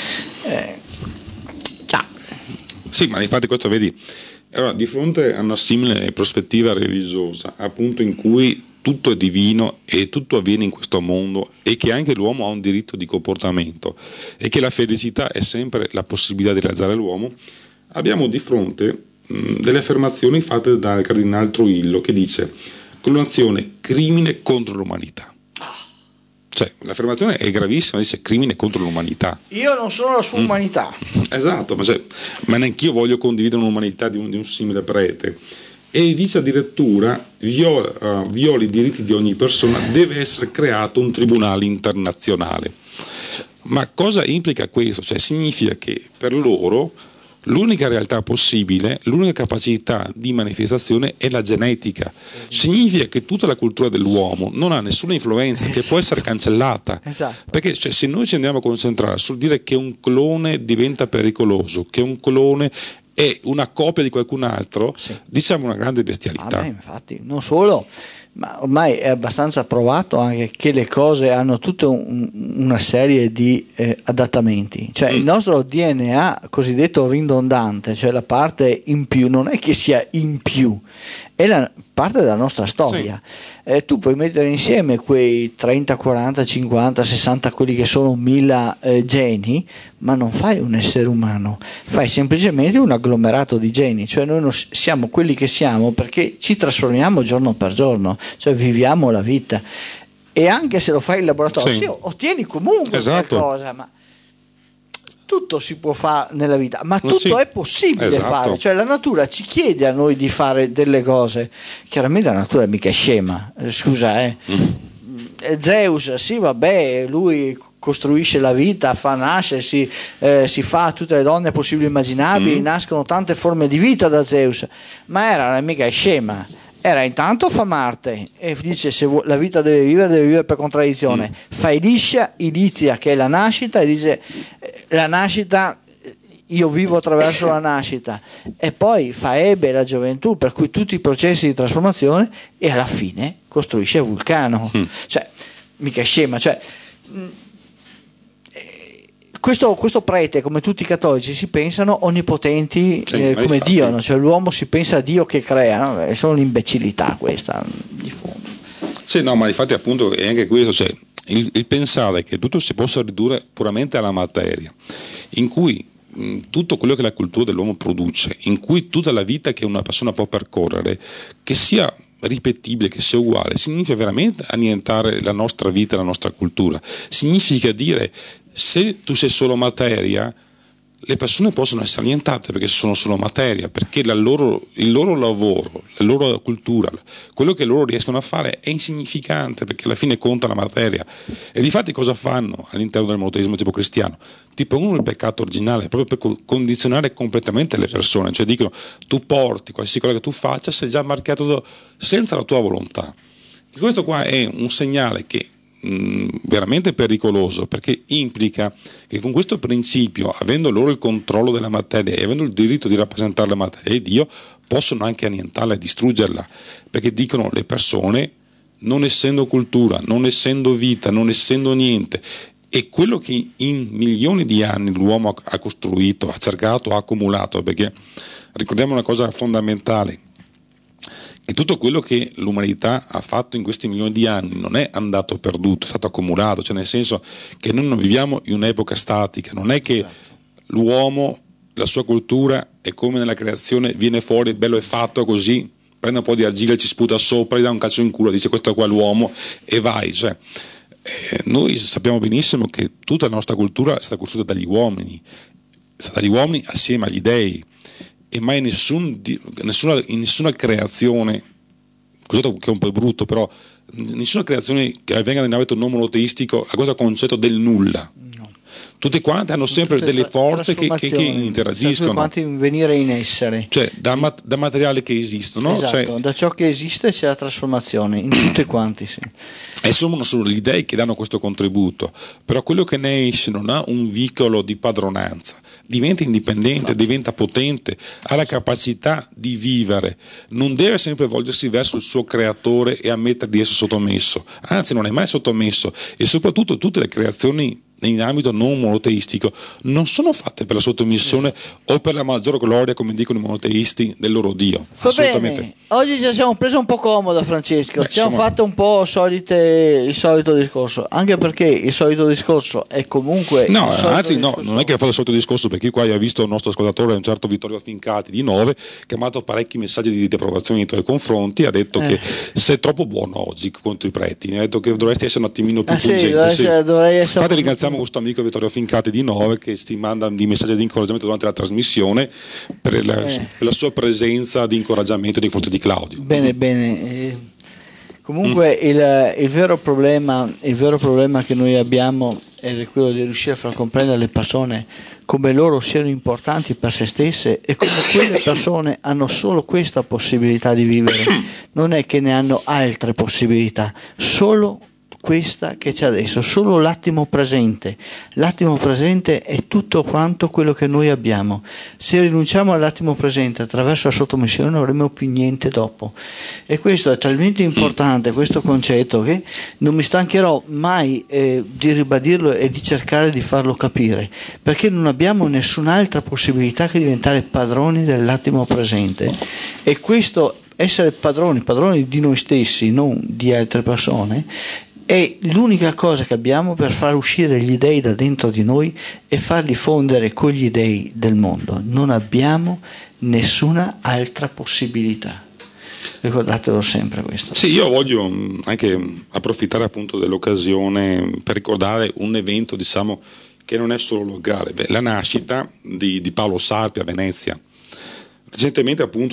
Sì, ma infatti questo vedi, allora, di fronte a una simile prospettiva religiosa, appunto in cui tutto è divino e tutto avviene in questo mondo e che anche l'uomo ha un diritto di comportamento e che la felicità è sempre la possibilità di realizzare l'uomo, abbiamo di fronte delle affermazioni fatte dal cardinale Trujillo che dice clonazione crimine contro l'umanità. Cioè, l'affermazione è gravissima, dice crimine contro l'umanità. Io non sono la sua umanità. Esatto, ma neanch'io voglio condividere un'umanità di un simile prete. E dice addirittura viola i diritti di ogni persona, deve essere creato un tribunale internazionale. Ma cosa implica questo? Cioè, significa che per loro l'unica realtà possibile, l'unica capacità di manifestazione è la genetica. Significa che tutta la cultura dell'uomo non ha nessuna influenza, che può essere cancellata. Esatto. Perché se noi ci andiamo a concentrare sul dire che un clone diventa pericoloso, che un clone è una copia di qualcun altro, diciamo una grande bestialità. Infatti, non solo, ma ormai è abbastanza provato anche che le cose hanno tutta una serie di adattamenti. Cioè il nostro DNA cosiddetto ridondante, cioè la parte in più, non è che sia in più, è la parte della nostra storia. Tu puoi mettere insieme quei 30, 40, 50, 60, quelli che sono 1000 geni, ma non fai un essere umano, fai semplicemente un agglomerato di geni. Cioè noi non siamo quelli che siamo perché ci trasformiamo giorno per giorno, cioè viviamo la vita, e anche se lo fai in laboratorio ottieni comunque qualcosa, ma tutto si può fare nella vita, ma tutto è possibile fare. Cioè la natura ci chiede a noi di fare delle cose. Chiaramente la natura mica è scema, scusa, Zeus, sì vabbè, lui costruisce la vita, fa nascere, si fa tutte le donne possibili e immaginabili, nascono tante forme di vita da Zeus, ma era mica scema. Era intanto fa Marte e dice se la vita deve vivere per contraddizione. Fa Elisha, inizia che è la nascita, e dice la nascita, io vivo attraverso la nascita, e poi fa Ebe, la gioventù, per cui tutti i processi di trasformazione, e alla fine costruisce Vulcano. Cioè mica scema, cioè questo prete, come tutti i cattolici, si pensano onnipotenti come Dio, no? Cioè l'uomo si pensa a Dio che crea, no? È solo l'imbecillità questa di fondo. Sì, no, ma infatti appunto è anche questo, cioè il pensare che tutto si possa ridurre puramente alla materia, in cui tutto quello che la cultura dell'uomo produce, in cui tutta la vita che una persona può percorrere, che sia ripetibile, che sia uguale, significa veramente annientare la nostra vita, la nostra cultura. Significa dire se tu sei solo materia, le persone possono essere annientate perché sono solo materia, perché il loro lavoro, la loro cultura, quello che loro riescono a fare è insignificante, perché alla fine conta la materia. E difatti cosa fanno all'interno del monoteismo tipo cristiano? Ti pongono il peccato originale proprio per condizionare completamente le persone, cioè dicono tu porti qualsiasi cosa che tu faccia, sei già marchiato senza la tua volontà. E questo qua è un segnale che veramente pericoloso, perché implica che con questo principio, avendo loro il controllo della materia e avendo il diritto di rappresentare la materia di Dio, possono anche annientarla e distruggerla, perché dicono le persone, non essendo cultura, non essendo vita, non essendo niente, e quello che in milioni di anni l'uomo ha costruito, ha cercato, ha accumulato, perché ricordiamo una cosa fondamentale, e tutto quello che l'umanità ha fatto in questi milioni di anni non è andato perduto, è stato accumulato, cioè nel senso che noi non viviamo in un'epoca statica, non è che l'uomo, la sua cultura è come nella creazione, viene fuori, bello e fatto così, prende un po' di argilla, ci sputa sopra, gli dà un calcio in culo, dice questo è qua l'uomo e vai. Cioè, noi sappiamo benissimo che tutta la nostra cultura è stata costruita dagli uomini assieme agli dei, e mai in nessuna creazione, scusate che è un po' brutto, però nessuna creazione che avvenga nell'ambito non monoteistico ha questo concetto del nulla. No. tutti quanti hanno sempre delle forze che interagiscono, tutti quanti venire in essere, cioè da materiali che esistono, esatto, cioè, da ciò che esiste c'è la trasformazione in tutti quanti, sì. E sono solo le idee che danno questo contributo, però quello che ne esce non ha un vincolo di padronanza, diventa indipendente, diventa potente, ha la capacità di vivere, non deve sempre volgersi verso il suo creatore e ammettere di essere sottomesso, anzi non è mai sottomesso, e soprattutto tutte le creazioni in ambito non monoteistico non sono fatte per la sottomissione o per la maggiore gloria, come dicono i monoteisti, del loro Dio. Va Assolutamente. bene, oggi ci siamo presi un po' comodo, Francesco. Ci siamo fatto un po' il solito discorso, anche perché il solito discorso è comunque no, anzi no, non è che fa il solito discorso, perché qua hai visto il nostro ascoltatore, un certo Vittorio Fincati di 9, che ha mandato parecchi messaggi di approvazione nei tuoi confronti, ha detto che sei troppo buono oggi contro i preti, ha detto che dovresti essere un attimino più pungente. Dovrei essere. Infatti ringraziamo questo amico Vittorio Fincati di 9 che ti manda di messaggi di incoraggiamento durante la trasmissione per la sua presenza di incoraggiamento di fronte di Claudio. Bene. Comunque il vero problema che noi abbiamo è quello di riuscire a far comprendere alle persone come loro siano importanti per se stesse e come quelle persone hanno solo questa possibilità di vivere, non è che ne hanno altre possibilità, solo questa che c'è adesso, solo l'attimo presente. L'attimo presente è tutto quanto quello che noi abbiamo. Se rinunciamo all'attimo presente attraverso la sottomissione non avremo più niente dopo, e questo è talmente importante, questo concetto, che non mi stancherò mai di ribadirlo e di cercare di farlo capire, perché non abbiamo nessun'altra possibilità che diventare padroni dell'attimo presente, e questo essere padroni di noi stessi, non di altre persone, è l'unica cosa che abbiamo per far uscire gli dei da dentro di noi e farli fondere con gli dei del mondo. Non abbiamo nessuna altra possibilità. Ricordatelo sempre questo. Sì, io voglio anche approfittare appunto dell'occasione per ricordare un evento, diciamo, che non è solo locale, la nascita di Paolo Sarpi a Venezia. Recentemente appunto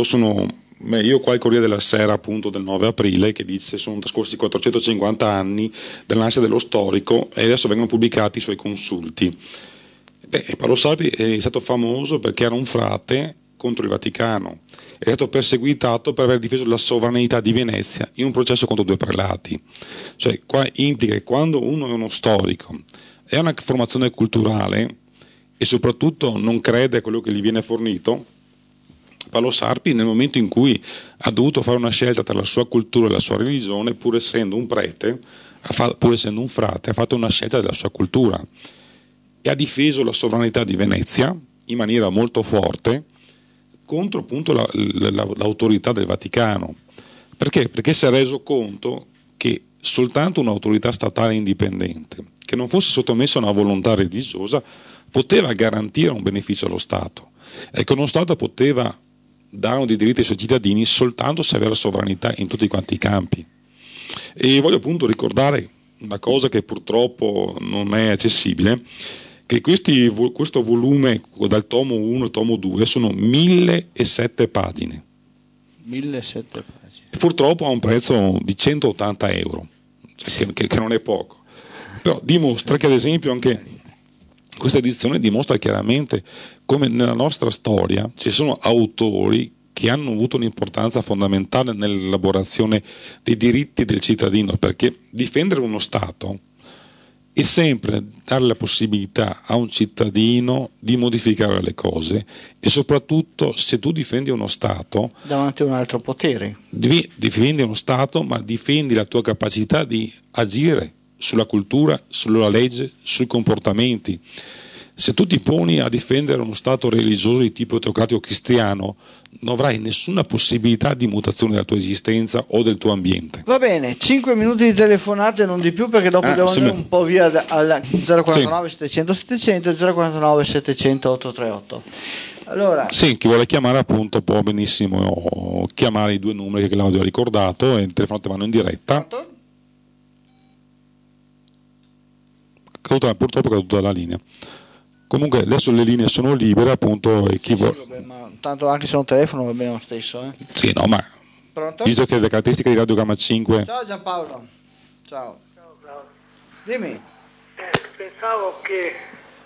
io qua il Corriere della Sera appunto del 9 aprile che dice sono trascorsi 450 anni dalla nascita dello storico e adesso vengono pubblicati i suoi consulti. Paolo Sarpi è stato famoso perché era un frate contro il Vaticano, è stato perseguitato per aver difeso la sovranità di Venezia in un processo contro 2 prelati. Cioè qua implica che quando uno è uno storico e ha una formazione culturale e soprattutto non crede a quello che gli viene fornito, Paolo Sarpi nel momento in cui ha dovuto fare una scelta tra la sua cultura e la sua religione, pur essendo un prete, pur essendo un frate, ha fatto una scelta della sua cultura e ha difeso la sovranità di Venezia in maniera molto forte contro appunto l'autorità del Vaticano. Perché? Perché si è reso conto che soltanto un'autorità statale indipendente, che non fosse sottomessa a una volontà religiosa, poteva garantire un beneficio allo Stato, e che uno Stato poteva dare dei diritti ai suoi cittadini soltanto se aveva la sovranità in tutti quanti i campi. E voglio appunto ricordare una cosa che purtroppo non è accessibile, che questo volume dal tomo 1 al tomo 2 sono 1007 pagine. 1007 pagine. E purtroppo ha un prezzo di 180 euro, cioè che non è poco. Però dimostra che ad esempio anche questa edizione dimostra chiaramente come nella nostra storia ci sono autori che hanno avuto un'importanza fondamentale nell'elaborazione dei diritti del cittadino, perché difendere uno Stato è sempre dare la possibilità a un cittadino di modificare le cose, e soprattutto se tu difendi uno Stato davanti a un altro potere, difendi uno Stato, ma difendi la tua capacità di agire sulla cultura, sulla legge, sui comportamenti. Se tu ti poni a difendere uno Stato religioso di tipo teocratico cristiano, non avrai nessuna possibilità di mutazione della tua esistenza o del tuo ambiente. Va bene, 5 minuti di telefonate, non di più, perché dopo devo andare un po' via al 049 700 700 e 049 700 838. Allora, sì, chi vuole chiamare appunto può benissimo chiamare i 2 numeri che Claudio ha ricordato, e il telefono vanno in diretta. Purtroppo è caduta la linea. Comunque adesso le linee sono libere appunto, e chi vuole. Vabbè, ma tanto anche se non telefono va bene lo stesso. Sì, no, ma pronto? Visto che le caratteristiche di Radio Gamma 5. Ciao Giampaolo. Ciao. Ciao Claudio. Dimmi. Pensavo che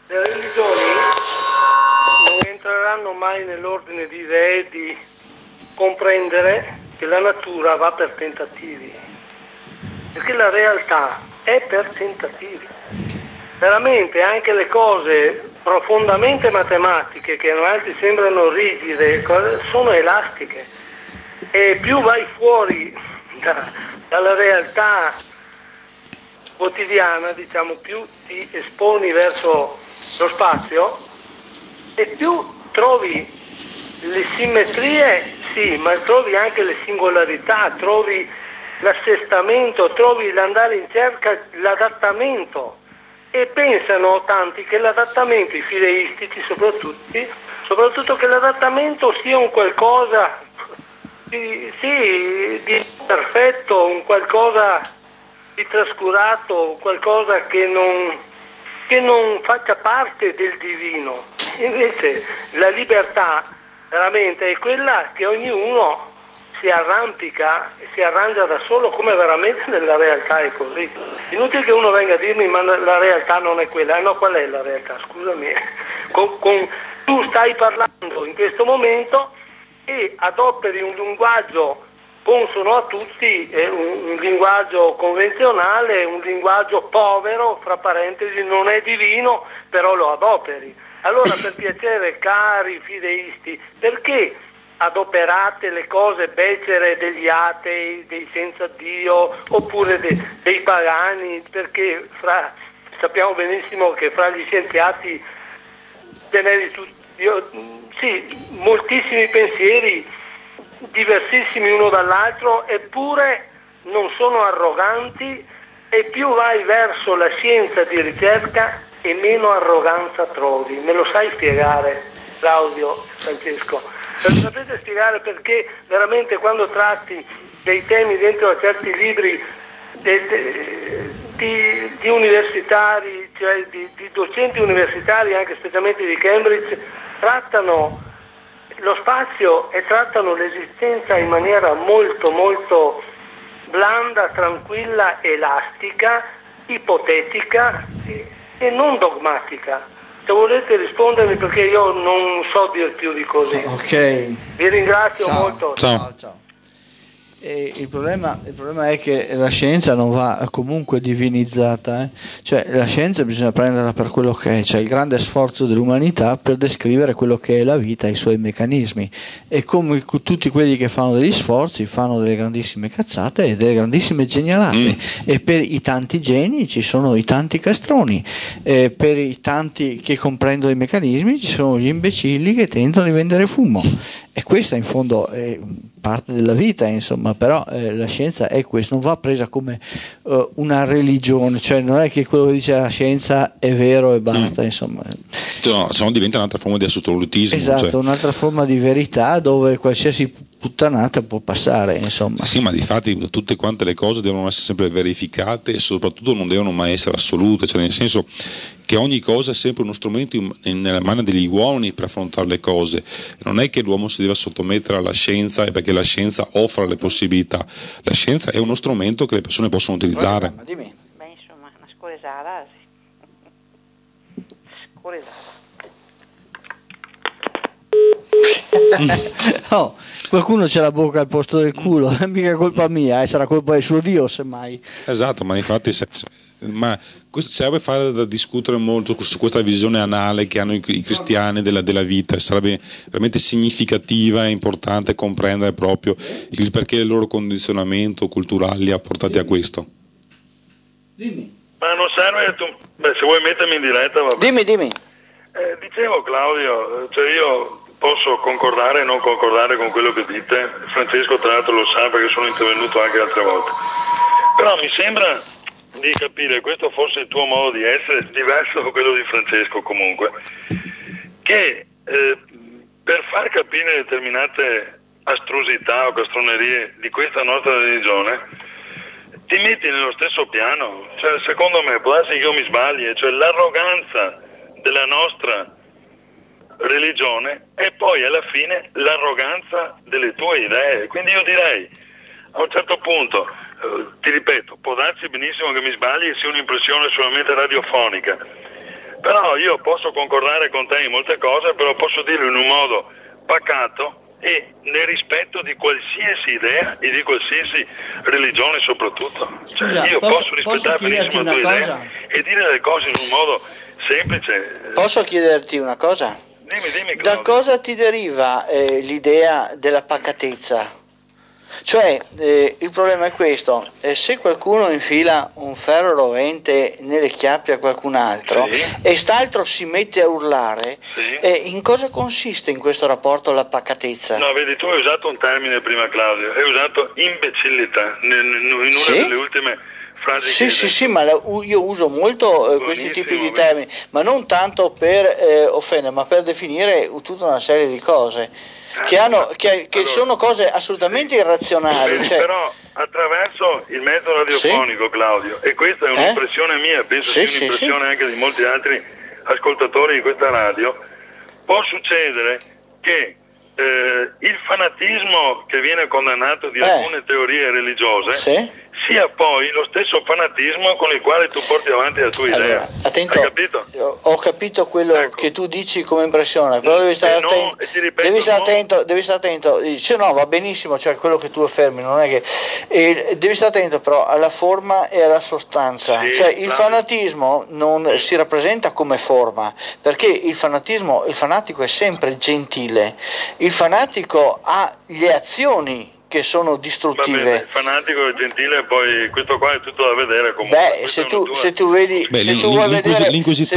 Le religioni non entreranno mai nell'ordine di idee di comprendere che la natura va per tentativi, perché la realtà è per tentativi. Veramente anche le cose profondamente matematiche, che a altri sembrano rigide, sono elastiche, e più vai fuori dalla realtà quotidiana, diciamo, più ti esponi verso lo spazio e più trovi le simmetrie, sì, ma trovi anche le singolarità, trovi l'assestamento, trovi l'andare in cerca, l'adattamento. E pensano tanti che l'adattamento, i fideistici soprattutto che l'adattamento sia un qualcosa di perfetto, un qualcosa di trascurato, un qualcosa che non faccia parte del divino. Invece la libertà veramente è quella che ognuno si arrampica e si arrangia da solo, come veramente nella realtà è così. Inutile che uno venga a dirmi ma la realtà non è quella. No, qual è la realtà? Scusami. Tu stai parlando in questo momento e adoperi un linguaggio consono a tutti, un linguaggio convenzionale, un linguaggio povero, fra parentesi, non è divino, però lo adoperi. Allora, per piacere, cari fideisti, perché adoperate le cose becere degli atei, dei senza Dio, oppure dei pagani? Perché sappiamo benissimo che fra gli scienziati moltissimi pensieri, diversissimi uno dall'altro, eppure non sono arroganti, e più vai verso la scienza di ricerca e meno arroganza trovi. Me lo sai spiegare, Claudio, Francesco? Sapete spiegare perché veramente quando tratti dei temi dentro a certi libri di universitari, cioè di docenti universitari, anche specialmente di Cambridge, trattano lo spazio e trattano l'esistenza in maniera molto molto blanda, tranquilla, elastica, ipotetica e non dogmatica. Se volete rispondermi, perché io non so dir più di così. Ok. Vi ringrazio molto. Ciao. E il problema è che la scienza non va comunque divinizzata, cioè la scienza bisogna prenderla per quello che è, cioè il grande sforzo dell'umanità per descrivere quello che è la vita e i suoi meccanismi, e come tutti quelli che fanno degli sforzi fanno delle grandissime cazzate e delle grandissime genialate, e per i tanti geni ci sono i tanti castroni, e per i tanti che comprendono i meccanismi ci sono gli imbecilli che tentano di vendere fumo. E questa in fondo è parte della vita, insomma, però la scienza è questo, non va presa come una religione, cioè non è che quello che dice la scienza è vero e basta, insomma. No, se no diventa un'altra forma di assolutismo. Esatto, cioè. Un'altra forma di verità dove qualsiasi puttanata può passare, insomma. Sì, ma di fatti tutte quante le cose devono essere sempre verificate e soprattutto non devono mai essere assolute, cioè nel senso che ogni cosa è sempre uno strumento nella mano degli uomini per affrontare le cose. Non è che l'uomo si deve sottomettere alla scienza perché la scienza offre le possibilità. La scienza è uno strumento che le persone possono utilizzare. Dimmi. Beh, insomma, una scolesada, Oh, qualcuno c'ha la bocca al posto del culo, mica colpa mia, sarà colpa del suo Dio semmai. Esatto, ma infatti ma questo serve fare da discutere molto su questa visione anale che hanno i cristiani della vita. Sarebbe veramente significativa e importante comprendere proprio il perché il loro condizionamento culturale li ha portati a questo. Dimmi. Ma non serve se vuoi mettermi in diretta va bene. Dimmi. Dicevo Claudio, cioè io posso concordare e non concordare con quello che dite, Francesco tra l'altro lo sa perché sono intervenuto anche altre volte, però mi sembra di capire, questo forse il tuo modo di essere, diverso da quello di Francesco comunque, che per far capire determinate astrusità o castronerie di questa nostra religione ti metti nello stesso piano, cioè secondo me può darsi che io mi sbagli, cioè l'arroganza della nostra religione e poi alla fine l'arroganza delle tue idee. Quindi io direi a un certo punto, ti ripeto, può darsi benissimo che mi sbagli e sia un'impressione solamente radiofonica, Però io posso concordare con te in molte cose, però posso dirlo in un modo pacato e nel rispetto di qualsiasi idea e di qualsiasi religione soprattutto. Scusa, io posso rispettare chiederti benissimo la tua una idea cosa? e dire le cose in un modo semplice. Posso chiederti una cosa? Dimmi, Da Claudio. cosa ti deriva l'idea della pacatezza? Cioè, il problema è questo: se qualcuno infila un ferro rovente nelle chiappe a qualcun altro Sì. e st'altro si mette a urlare, Sì. in cosa consiste in questo rapporto la pacatezza? No, vedi, tu hai usato un termine prima, Claudio, hai usato imbecillità in una Sì? delle ultime frasi che hai detto. Sì, ma io uso molto questi Buonissimo, tipi di vedi. termini, ma non tanto per offendere, ma per definire tutta una serie di cose che Allora, sono cose assolutamente irrazionali. Vedi, Cioè, però attraverso il mezzo radiofonico, Claudio, e questa è un'impressione mia, penso sia un'impressione anche di molti altri ascoltatori di questa radio, può succedere che il fanatismo che viene condannato di alcune teorie religiose sia poi lo stesso fanatismo con il quale tu porti avanti la tua idea. Allora, attento, hai capito? ho capito quello che tu dici come impressione, però devi stare attento. E ti ripeto, Devi stare attento. Dice, no, va benissimo, cioè quello che tu affermi, non è che. Devi stare attento però alla forma e alla sostanza. Sì, cioè il fanatismo non si rappresenta come forma, perché il fanatico è sempre gentile. Il fanatico ha le azioni che sono distruttive. Va bene, fanatico e gentile, poi questo qua è tutto da vedere comunque. Beh, se tu vedi, se tu vuoi vedere,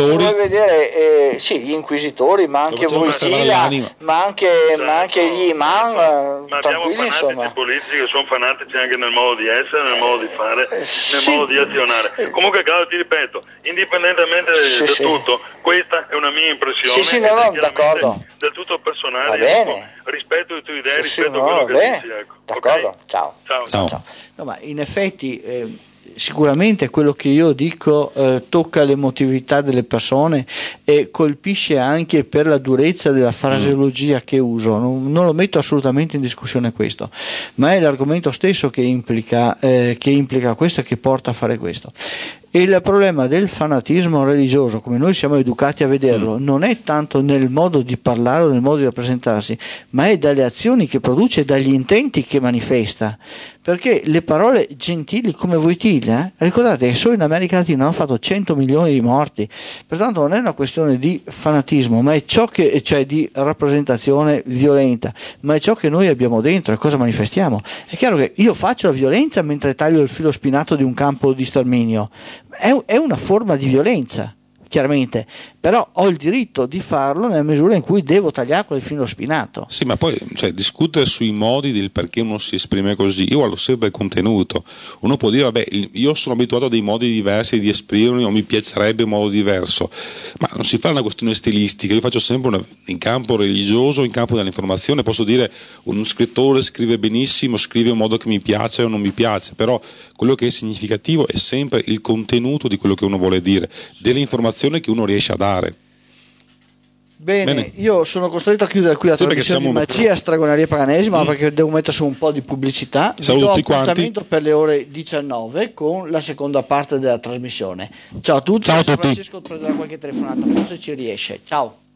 sì, gli inquisitori, ma anche Wojtyla, ma anche gli imam, ma tranquilli, abbiamo fanatici insomma. politici che sono fanatici anche nel modo di essere, nel modo di fare, nel modo di azionare. Comunque, Claudio, ti ripeto, indipendentemente da tutto, questa è una mia impressione. Sì, no, d'accordo. Del tutto personale. Va bene. Rispetto le tue idee, rispetto a quello che dici, ecco. D'accordo, Okay? Ciao. No, ma in effetti sicuramente quello che io dico tocca l'emotività delle persone e colpisce anche per la durezza della fraseologia che uso. Non lo metto assolutamente in discussione questo, ma è l'argomento stesso che implica questo e che porta a fare questo. Il problema del fanatismo religioso, come noi siamo educati a vederlo, non è tanto nel modo di parlare o nel modo di rappresentarsi, ma è dalle azioni che produce, dagli intenti che manifesta. Perché le parole gentili come Wojtyla, ricordate che solo in America Latina hanno fatto 100 milioni di morti, pertanto non è una questione di fanatismo, ma è cioè di rappresentazione violenta, ma è ciò che noi abbiamo dentro e cosa manifestiamo. È chiaro che io faccio la violenza mentre taglio il filo spinato di un campo di sterminio, è una forma di violenza, chiaramente, però ho il diritto di farlo nella misura in cui devo tagliare quel filo spinato. Sì, ma poi discutere sui modi del perché uno si esprime così, io guardo sempre il contenuto. Uno può dire, vabbè, io sono abituato a dei modi diversi di esprimermi o mi piacerebbe un modo diverso, ma non si fa una questione stilistica. Io faccio sempre in campo religioso, in campo dell'informazione, posso dire uno scrittore scrive benissimo, scrive in un modo che mi piace o non mi piace, però quello che è significativo è sempre il contenuto di quello che uno vuole dire, delle informazioni che uno riesce a dare. Bene, io sono costretto a chiudere qui la trasmissione di Magia, Stregoneria e Paganesimo perché devo mettere su un po' di pubblicità. Vi do appuntamento per le ore 19 con la seconda parte della trasmissione. Ciao a tutti. Francesco prenderà qualche telefonata, forse ci riesce. Ciao.